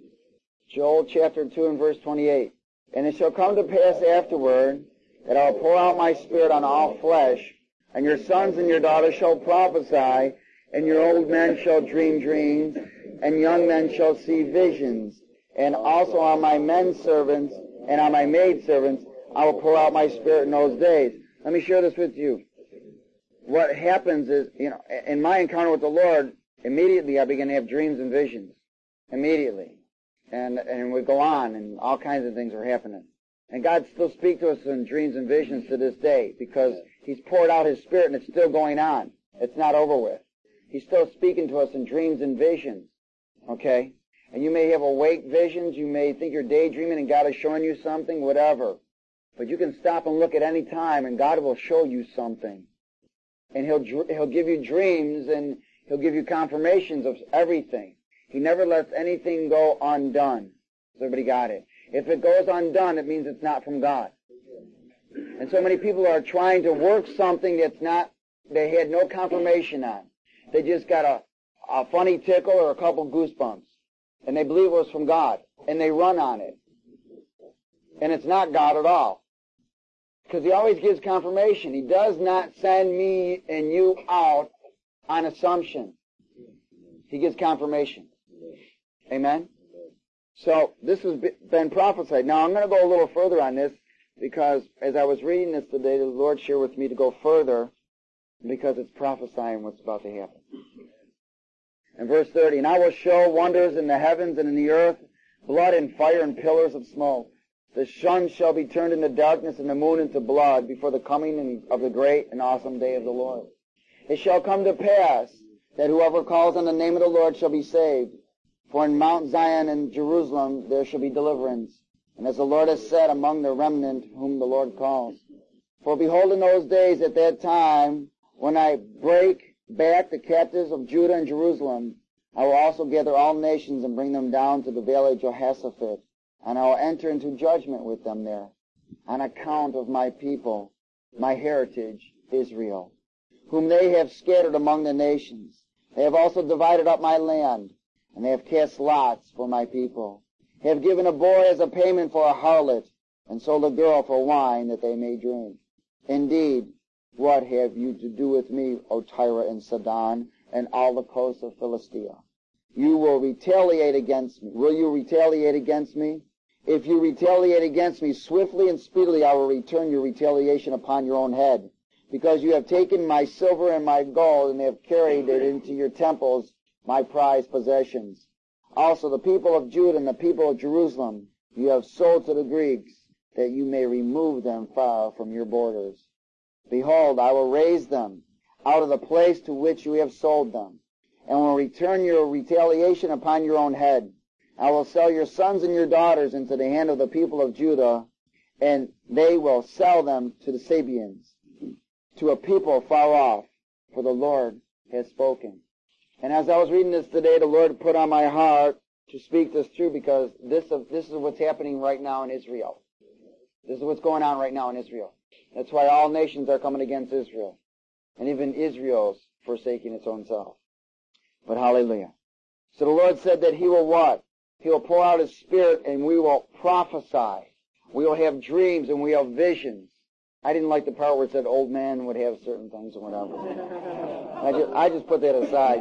Joel chapter 2 and verse 28. And it shall come to pass afterward that I will pour out my spirit on all flesh, and your sons and your daughters shall prophesy, and your old men shall dream dreams, and young men shall see visions. And also on my men servants and on my maid servants I will pour out my spirit in those days. Let me share this with you. What happens is, in my encounter with the Lord, immediately I begin to have dreams and visions. Immediately. And we go on, and all kinds of things are happening. And God still speaks to us in dreams and visions to this day, because he's poured out his spirit, and it's still going on. It's not over with. He's still speaking to us in dreams and visions. Okay? And you may have awake visions, you may think you're daydreaming and God is showing you something, whatever. But you can stop and look at any time, and God will show you something. And he'll give you dreams, and he'll give you confirmations of everything. He never lets anything go undone. Has everybody got it? If it goes undone, it means it's not from God. And so many people are trying to work something they had no confirmation on. They just got a funny tickle or a couple goosebumps. And they believe it was from God. And they run on it. And it's not God at all. Because he always gives confirmation. He does not send me and you out on assumption. He gives confirmation. Amen? So this has been prophesied. Now I'm going to go a little further on this, because as I was reading this today, the Lord shared with me to go further, because it's prophesying what's about to happen. In verse 30, and I will show wonders in the heavens and in the earth, blood and fire and pillars of smoke. The sun shall be turned into darkness and the moon into blood before the coming of the great and awesome day of the Lord. It shall come to pass that whoever calls on the name of the Lord shall be saved. For in Mount Zion and Jerusalem there shall be deliverance, and as the Lord has said, among the remnant whom the Lord calls. For behold, in those days at that time, when I break back the captives of Judah and Jerusalem, I will also gather all nations and bring them down to the valley of Jehoshaphat, and I will enter into judgment with them there, on account of my people, my heritage, Israel, whom they have scattered among the nations. They have also divided up my land, and they have cast lots for my people. They have given a boy as a payment for a harlot, and sold a girl for wine that they may drink. Indeed, what have you to do with me, O Tyre and Sidon, and all the coasts of Philistia? You will retaliate against me. Will you retaliate against me? If you retaliate against me, swiftly and speedily I will return your retaliation upon your own head, because you have taken my silver and my gold, and have carried it into your temples, my prized possessions. Also the people of Judah and the people of Jerusalem you have sold to the Greeks, that you may remove them far from your borders. Behold, I will raise them out of the place to which you have sold them, and will return your retaliation upon your own head. I will sell your sons and your daughters into the hand of the people of Judah, and they will sell them to the Sabeans, to a people far off, for the Lord has spoken. And as I was reading this today, the Lord put on my heart to speak this through, because this is what's happening right now in Israel. This is what's going on right now in Israel. That's why all nations are coming against Israel. And even Israel's forsaking its own self. But hallelujah. So the Lord said that He will what? He will pour out His Spirit and we will prophesy. We will have dreams and we have visions. I didn't like the part where it said old man would have certain things or whatever. I just put that aside,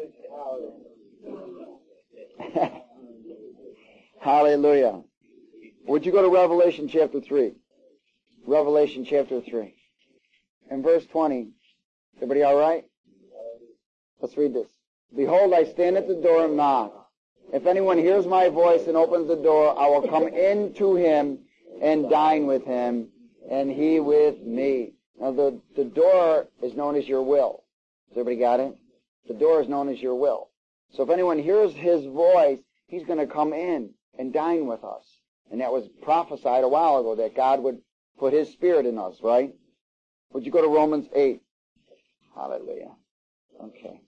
Hallelujah. Would you go to Revelation chapter 3? Revelation chapter 3. In verse 20. Everybody all right? Let's read this. Behold, I stand at the door and knock. If anyone hears my voice and opens the door, I will come in to him and dine with him, and he with me. Now, the door is known as your will. Has everybody got it? The door is known as your will. So if anyone hears His voice, He's going to come in and dine with us. And that was prophesied a while ago, that God would put His Spirit in us, right? Would you go to Romans 8? Hallelujah. Okay.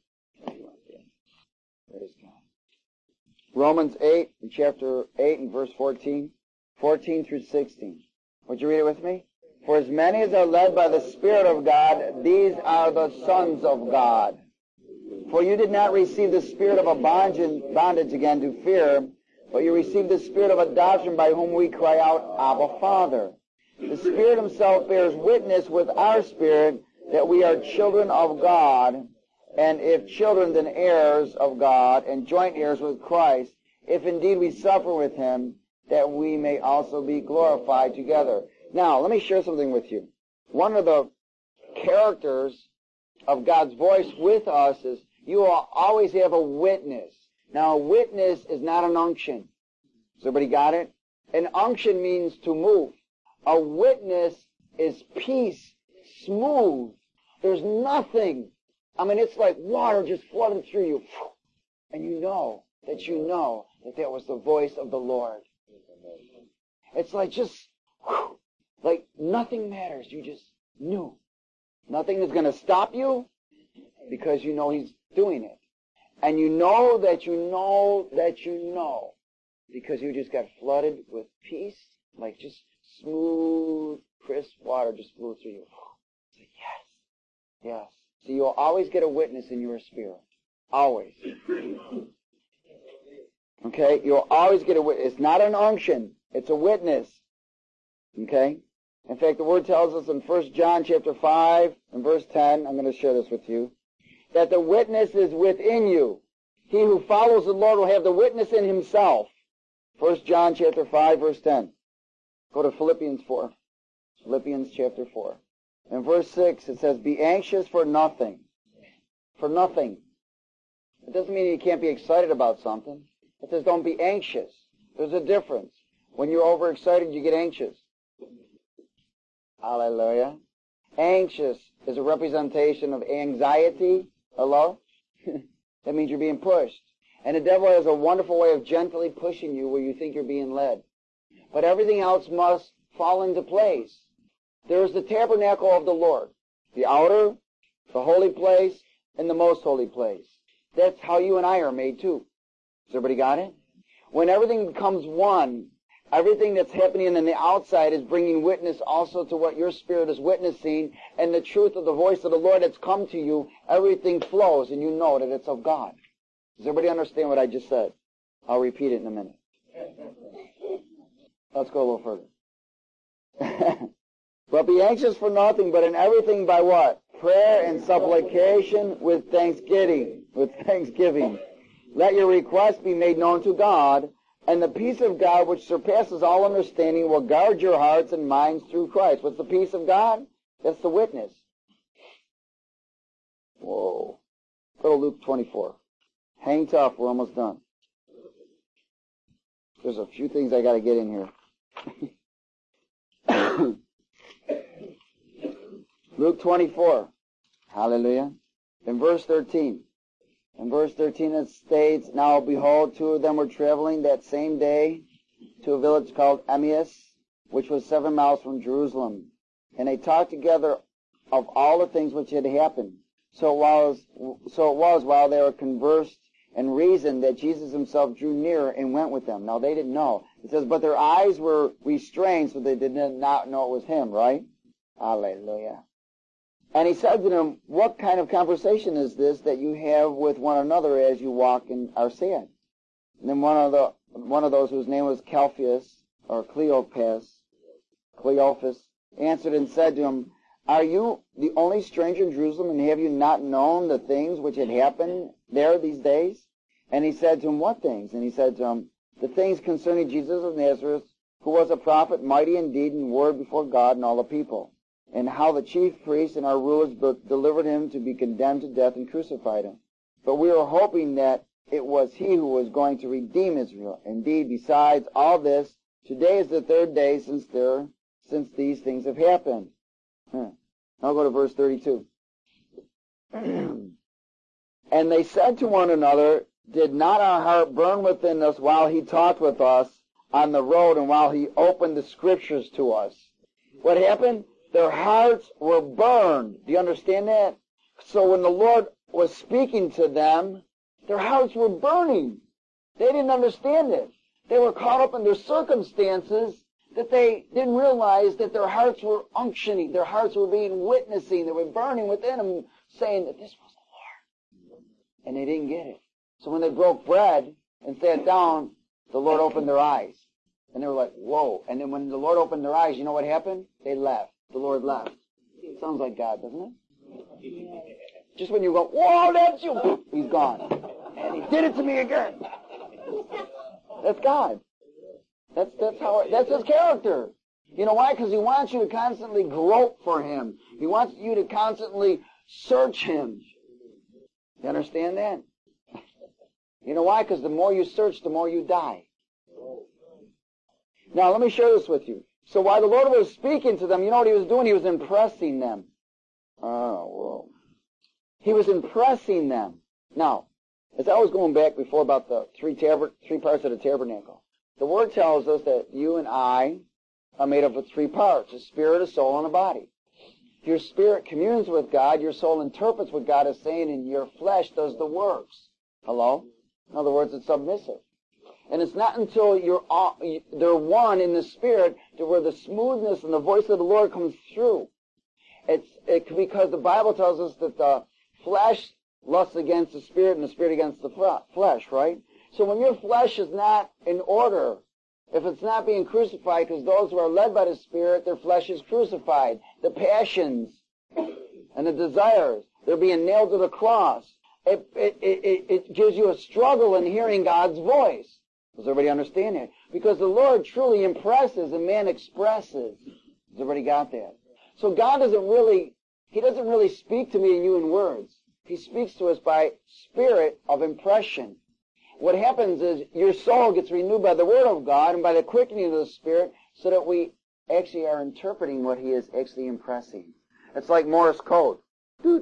Praise God. Romans 8, in chapter 8 and verse 14 through 16. Would you read it with me? For as many as are led by the Spirit of God, these are the sons of God. For you did not receive the spirit of a bondage again to fear, but you received the Spirit of adoption by whom we cry out, Abba, Father. The Spirit Himself bears witness with our spirit that we are children of God, and if children, then heirs of God, and joint heirs with Christ, if indeed we suffer with Him, that we may also be glorified together. Now, let me share something with you. One of the characters of God's voice with us is you will always have a witness. Now, a witness is not an unction. Has everybody got it? An unction means to move. A witness is peace, smooth. There's nothing. I mean, it's like water just flooding through you. And you know that that was the voice of the Lord. It's like just, like nothing matters. You just knew. Nothing is going to stop you because you know He's doing it. And you know that you know that you know because you just got flooded with peace, like just smooth, crisp water just flew through you. It's like, yes. So you'll always get a witness in your spirit. Always. Okay? You'll always get a witness. It's not an unction. It's a witness. Okay? In fact, the Word tells us in 1 John chapter 5 and verse 10, I'm going to share this with you, that the witness is within you. He who follows the Lord will have the witness in himself. 1 John chapter 5 verse 10. Go to Philippians 4. Philippians chapter 4. In verse 6 it says, be anxious for nothing. For nothing. It doesn't mean you can't be excited about something. It says don't be anxious. There's a difference. When you're overexcited, you get anxious. Hallelujah. Anxious is a representation of anxiety. Hello? That means you're being pushed. And the devil has a wonderful way of gently pushing you where you think you're being led. But everything else must fall into place. There is the tabernacle of the Lord. The outer, the holy place, and the most holy place. That's how you and I are made too. Has everybody got it? When everything becomes one, everything that's happening in the outside is bringing witness also to what your spirit is witnessing, and the truth of the voice of the Lord that's come to you, everything flows, and you know that it's of God. Does everybody understand what I just said? I'll repeat it in a minute. Let's go a little further. But be anxious for nothing, but in everything by what? Prayer and supplication with thanksgiving. Let your requests be made known to God, and the peace of God, which surpasses all understanding, will guard your hearts and minds through Christ. What's the peace of God? That's the witness. Whoa. Go to Luke 24. Hang tough. We're almost done. There's a few things I got to get in here. Luke 24. Hallelujah. In verse 13. In verse 13 it states, now behold, two of them were traveling that same day to a village called Emmaus, which was 7 miles from Jerusalem. And they talked together of all the things which had happened. So it was while they were conversed and reasoned that Jesus himself drew near and went with them. Now they didn't know. It says, but their eyes were restrained, so they did not know it was him, right? Hallelujah. And he said to them, what kind of conversation is this that you have with one another as you walk and are sad? And then one of those whose name was Cleophas, or Cleophas, answered and said to him, are you the only stranger in Jerusalem, and have you not known the things which had happened there these days? And he said to him, what things? And he said to him, the things concerning Jesus of Nazareth, who was a prophet, mighty in deed and word before God and all the people, and how the chief priests and our rulers delivered him to be condemned to death and crucified him. But we were hoping that it was he who was going to redeem Israel. Indeed, besides all this, today is the third day since these things have happened. I'll go to verse 32. And they said to one another, did not our heart burn within us while he talked with us on the road and while he opened the scriptures to us? What happened? Their hearts were burned. Do you understand that? So when the Lord was speaking to them, their hearts were burning. They didn't understand it. They were caught up in their circumstances that they didn't realize that their hearts were unctioning. Their hearts were being witnessing. They were burning within them, saying that this was the Lord. And they didn't get it. So when they broke bread and sat down, the Lord opened their eyes. And they were like, whoa. And then when the Lord opened their eyes, you know what happened? They left. The Lord left. It sounds like God, doesn't it? Just when you go, whoa, that's you, he's gone. And he did it to me again. That's God. That's his character. You know why? Because he wants you to constantly grope for him. He wants you to constantly search him. You understand that? You know why? Because the more you search, the more you die. Now, let me share this with you. So while the Lord was speaking to them, you know what he was doing? He was impressing them. Oh, whoa. He was impressing them. Now, as I was going back before about the three parts of the tabernacle, the Word tells us that you and I are made up of three parts, a spirit, a soul, and a body. Your spirit communes with God, your soul interprets what God is saying, and your flesh does the works. Hello? In other words, it's submissive. And it's not until they're one in the spirit to where the smoothness and the voice of the Lord comes through. It's because the Bible tells us that the flesh lusts against the spirit and the spirit against the flesh, right? So when your flesh is not in order, if it's not being crucified, because those who are led by the Spirit, their flesh is crucified. The passions and the desires, they're being nailed to the cross. It gives you a struggle in hearing God's voice. Does everybody understand that? Because the Lord truly impresses and man expresses. Has everybody got that? So God He doesn't really speak to me and you in words. He speaks to us by spirit of impression. What happens is your soul gets renewed by the Word of God and by the quickening of the Spirit so that we actually are interpreting what He is actually impressing. It's like Morse code. You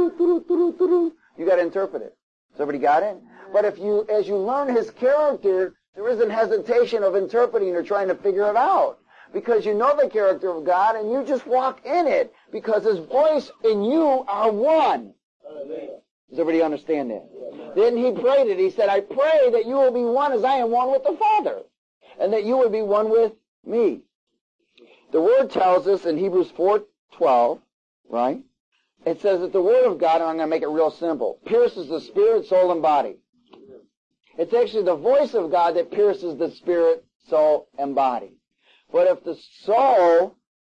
got to interpret it. Has everybody got it? But as you learn His character, there isn't hesitation of interpreting or trying to figure it out. Because you know the character of God and you just walk in it because His voice and you are one. Does everybody understand that? Then he prayed it. He said, I pray that you will be one as I am one with the Father, and that you will be one with me. The Word tells us in Hebrews 4:12, right? It says that the Word of God, and I'm going to make it real simple, pierces the spirit, soul, and body. It's actually the voice of God that pierces the spirit, soul, and body. But if the soul,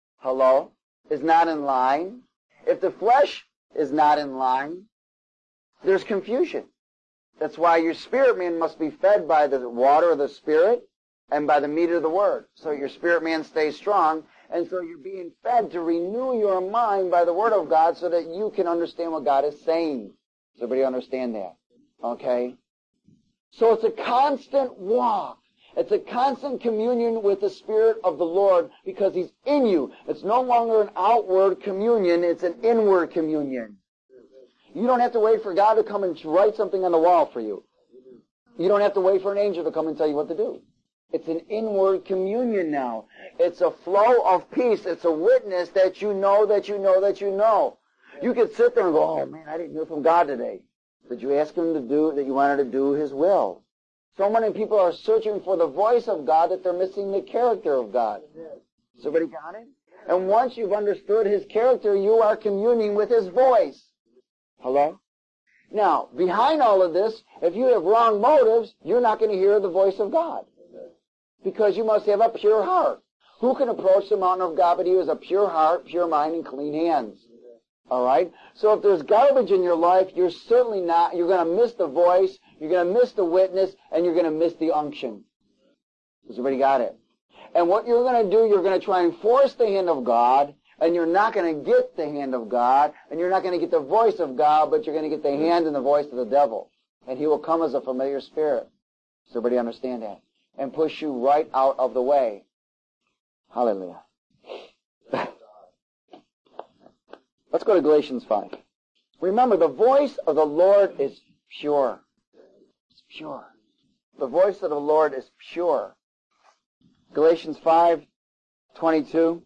is not in line, if the flesh is not in line, there's confusion. That's why your spirit man must be fed by the water of the Spirit and by the meat of the Word. So your spirit man stays strong, and so you're being fed to renew your mind by the Word of God so that you can understand what God is saying. Does everybody understand that? Okay? So it's a constant walk. It's a constant communion with the Spirit of the Lord because He's in you. It's no longer an outward communion, it's an inward communion. You don't have to wait for God to come and write something on the wall for you. You don't have to wait for an angel to come and tell you what to do. It's an inward communion now. It's a flow of peace. It's a witness that you know that you know that you know. You could sit there and go, oh man, I didn't hear from God today. Did you ask Him to do that you wanted to do His will? So many people are searching for the voice of God that they're missing the character of God. Has everybody got it? And once you've understood His character, you are communing with His voice. Hello? Now, behind all of this, if you have wrong motives, you're not going to hear the voice of God. Because you must have a pure heart. Who can approach the mountain of God but he who has a pure heart, pure mind, and clean hands? All right? So if there's garbage in your life, you're certainly not, you're going to miss the voice, you're going to miss the witness, and you're going to miss the unction. Has everybody got it? And what you're going to do, you're going to try and force the hand of God, and you're not going to get the hand of God, and you're not going to get the voice of God, but you're going to get the hand and the voice of the devil. And he will come as a familiar spirit. Does everybody understand that? And push you right out of the way. Hallelujah. Let's go to Galatians 5. Remember, the voice of the Lord is pure. It's pure. The voice of the Lord is pure. Galatians 5:22.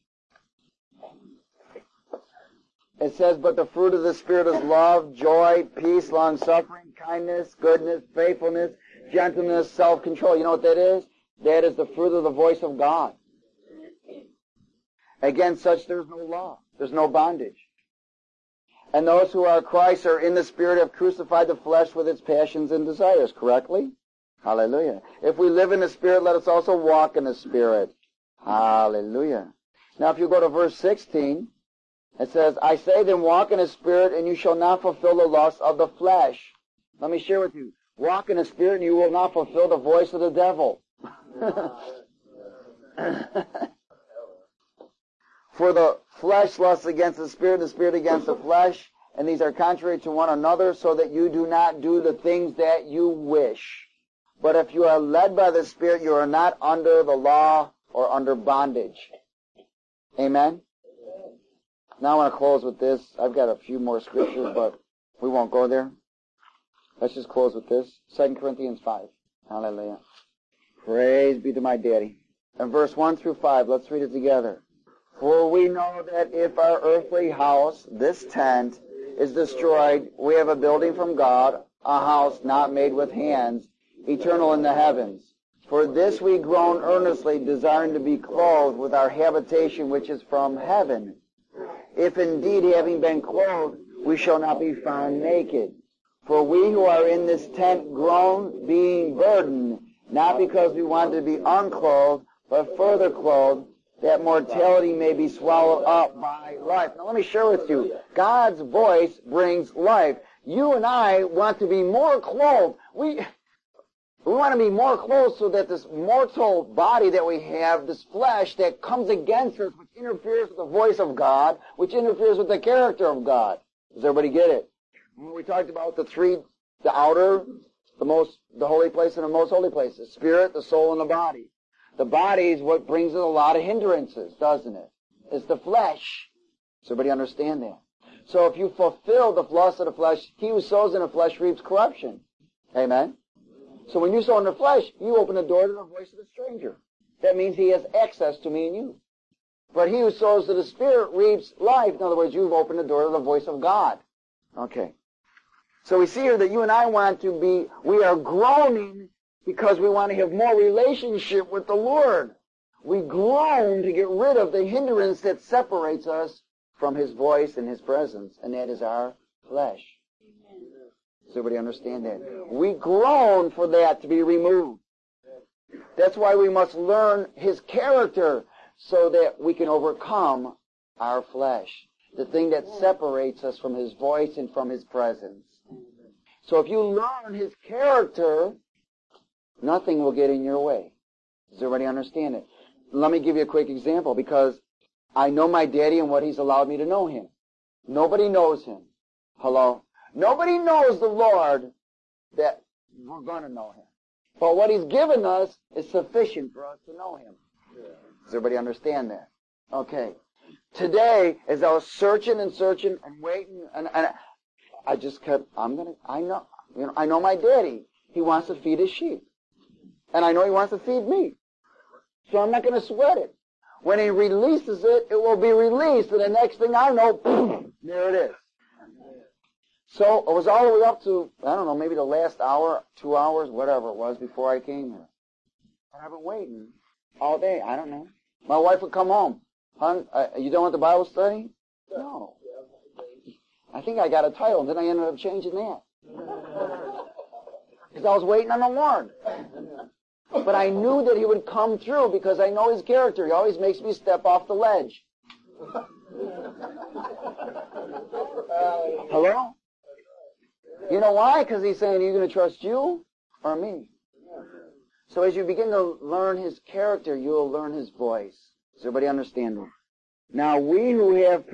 It says, but the fruit of the Spirit is love, joy, peace, long-suffering, kindness, goodness, faithfulness, gentleness, self-control. You know what that is? That is the fruit of the voice of God. Against such there's no law. There's no bondage. And those who are Christ are in the Spirit have crucified the flesh with its passions and desires. Correctly? Hallelujah. If we live in the Spirit, let us also walk in the Spirit. Hallelujah. Now if you go to verse 16, it says, I say then walk in the Spirit, and you shall not fulfill the lusts of the flesh. Let me share with you. Walk in the Spirit, and you will not fulfill the voice of the devil. For the flesh lusts against the Spirit against the flesh, and these are contrary to one another, so that you do not do the things that you wish. But if you are led by the Spirit, you are not under the law or under bondage. Amen? Now I want to close with this. I've got a few more scriptures, but we won't go there. Let's just close with this. 2 Corinthians 5. Hallelujah. Praise be to my daddy. And verse 1 through 5, let's read it together. For we know that if our earthly house, this tent, is destroyed, we have a building from God, a house not made with hands, eternal in the heavens. For this we groan earnestly, desiring to be clothed with our habitation which is from heaven. If indeed, having been clothed, we shall not be found naked. For we who are in this tent groan, being burdened, not because we want to be unclothed, but further clothed, that mortality may be swallowed up by life. Now let me share with you, God's voice brings life. You and I want to be more clothed. We want to be more clothed so that this mortal body that we have, this flesh that comes against us, which interferes with the voice of God, which interferes with the character of God. Does everybody get it? When we talked about the outer, the holy place and the most holy place, the spirit, the soul, and the body. The body is what brings us a lot of hindrances, doesn't it? It's the flesh. Does everybody understand that? So if you fulfill the lust of the flesh, he who sows in the flesh reaps corruption. Amen? So when you sow in the flesh, you open the door to the voice of the stranger. That means he has access to me and you. But he who sows to the Spirit reaps life. In other words, you've opened the door to the voice of God. Okay. So we see here that you and I we are groaning because we want to have more relationship with the Lord. We groan to get rid of the hindrance that separates us from His voice and His presence, and that is our flesh. Does everybody understand that? We groan for that to be removed. That's why we must learn His character so that we can overcome our flesh, the thing that separates us from His voice and from His presence. So if you learn His character, nothing will get in your way. Does everybody understand it? Let me give you a quick example, because I know my daddy and what He's allowed me to know Him. Nobody knows Him. Hello? Nobody knows the Lord that we're going to know Him. But what He's given us is sufficient for us to know Him. Does everybody understand that? Okay. Today, as I was searching and waiting, and I just kept, I know my daddy. He wants to feed his sheep. And I know He wants to feed me. So I'm not going to sweat it. When He releases it, it will be released. And the next thing I know, boom, there it is. So it was all the way up to, I don't know, maybe the last hour, 2 hours, whatever it was before I came here. And I've been waiting all day. I don't know. My wife would come home. You done with the Bible study? No. I think I got a title, and then I ended up changing that. Because I was waiting on the Lord. But I knew that He would come through because I know His character. He always makes me step off the ledge. Hello? You know why? Because He's saying, are you going to trust you or me? So as you begin to learn His character, you will learn His voice. Does everybody understand that? Now He who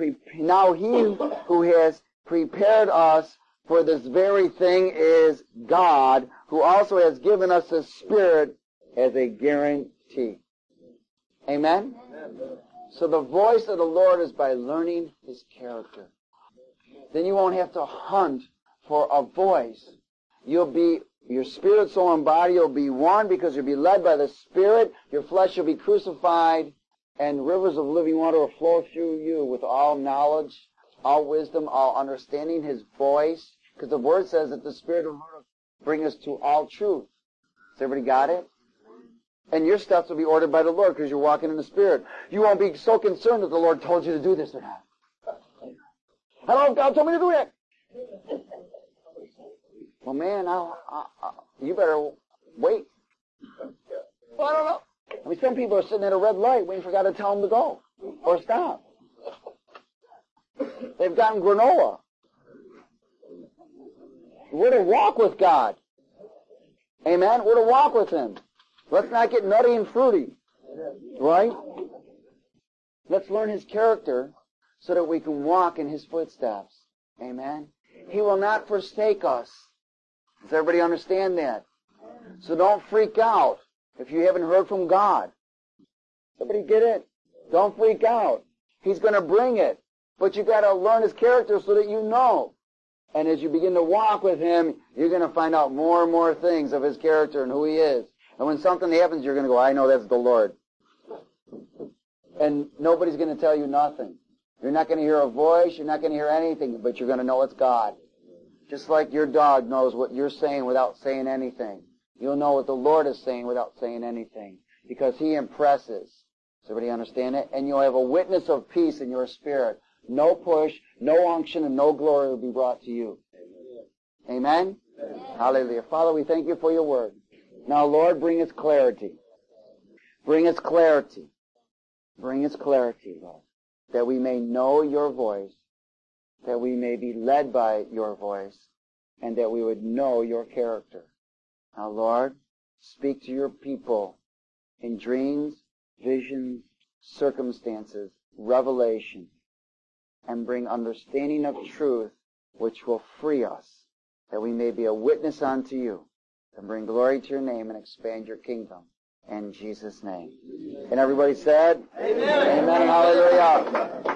has prepared us for this very thing is God, who also has given us His Spirit as a guarantee. Amen? So the voice of the Lord is by learning His character. Then you won't have to hunt for a voice. Your spirit, soul, and body will be one because you'll be led by the Spirit. Your flesh will be crucified, and rivers of living water will flow through you with all knowledge, all wisdom, all understanding His voice. Because the Word says that the Spirit of the Lord will bring us to all truth. Has everybody got it? And your steps will be ordered by the Lord because you're walking in the Spirit. You won't be so concerned that the Lord told you to do this or not. I don't know if God told me to do that. Well, man, you better wait. Well, I don't know. I mean, some people are sitting at a red light waiting for God to tell them to go or stop. They've gotten granola. We're to walk with God. Amen? We're to walk with Him. Let's not get nutty and fruity. Right? Let's learn His character so that we can walk in His footsteps. Amen? He will not forsake us. Does everybody understand that? So don't freak out if you haven't heard from God. Everybody get it? Don't freak out. He's going to bring it. But you've got to learn His character so that you know. And as you begin to walk with Him, you're going to find out more and more things of His character and who He is. And when something happens, you're going to go, I know that's the Lord. And nobody's going to tell you nothing. You're not going to hear a voice. You're not going to hear anything, but you're going to know it's God. Just like your dog knows what you're saying without saying anything. You'll know what the Lord is saying without saying anything. Because He impresses. Does everybody understand it? And you'll have a witness of peace in your spirit. No push, no unction, and no glory will be brought to you. Amen? Amen. Hallelujah. Father, we thank You for Your word. Now, Lord, bring its clarity. Bring its clarity. Bring its clarity, Lord. That we may know Your voice. That we may be led by Your voice, and that we would know Your character. Now, Lord, speak to Your people in dreams, visions, circumstances, revelation, and bring understanding of truth, which will free us, that we may be a witness unto You, and bring glory to Your name and expand Your kingdom. In Jesus' name. And everybody said, Amen. Amen. Hallelujah.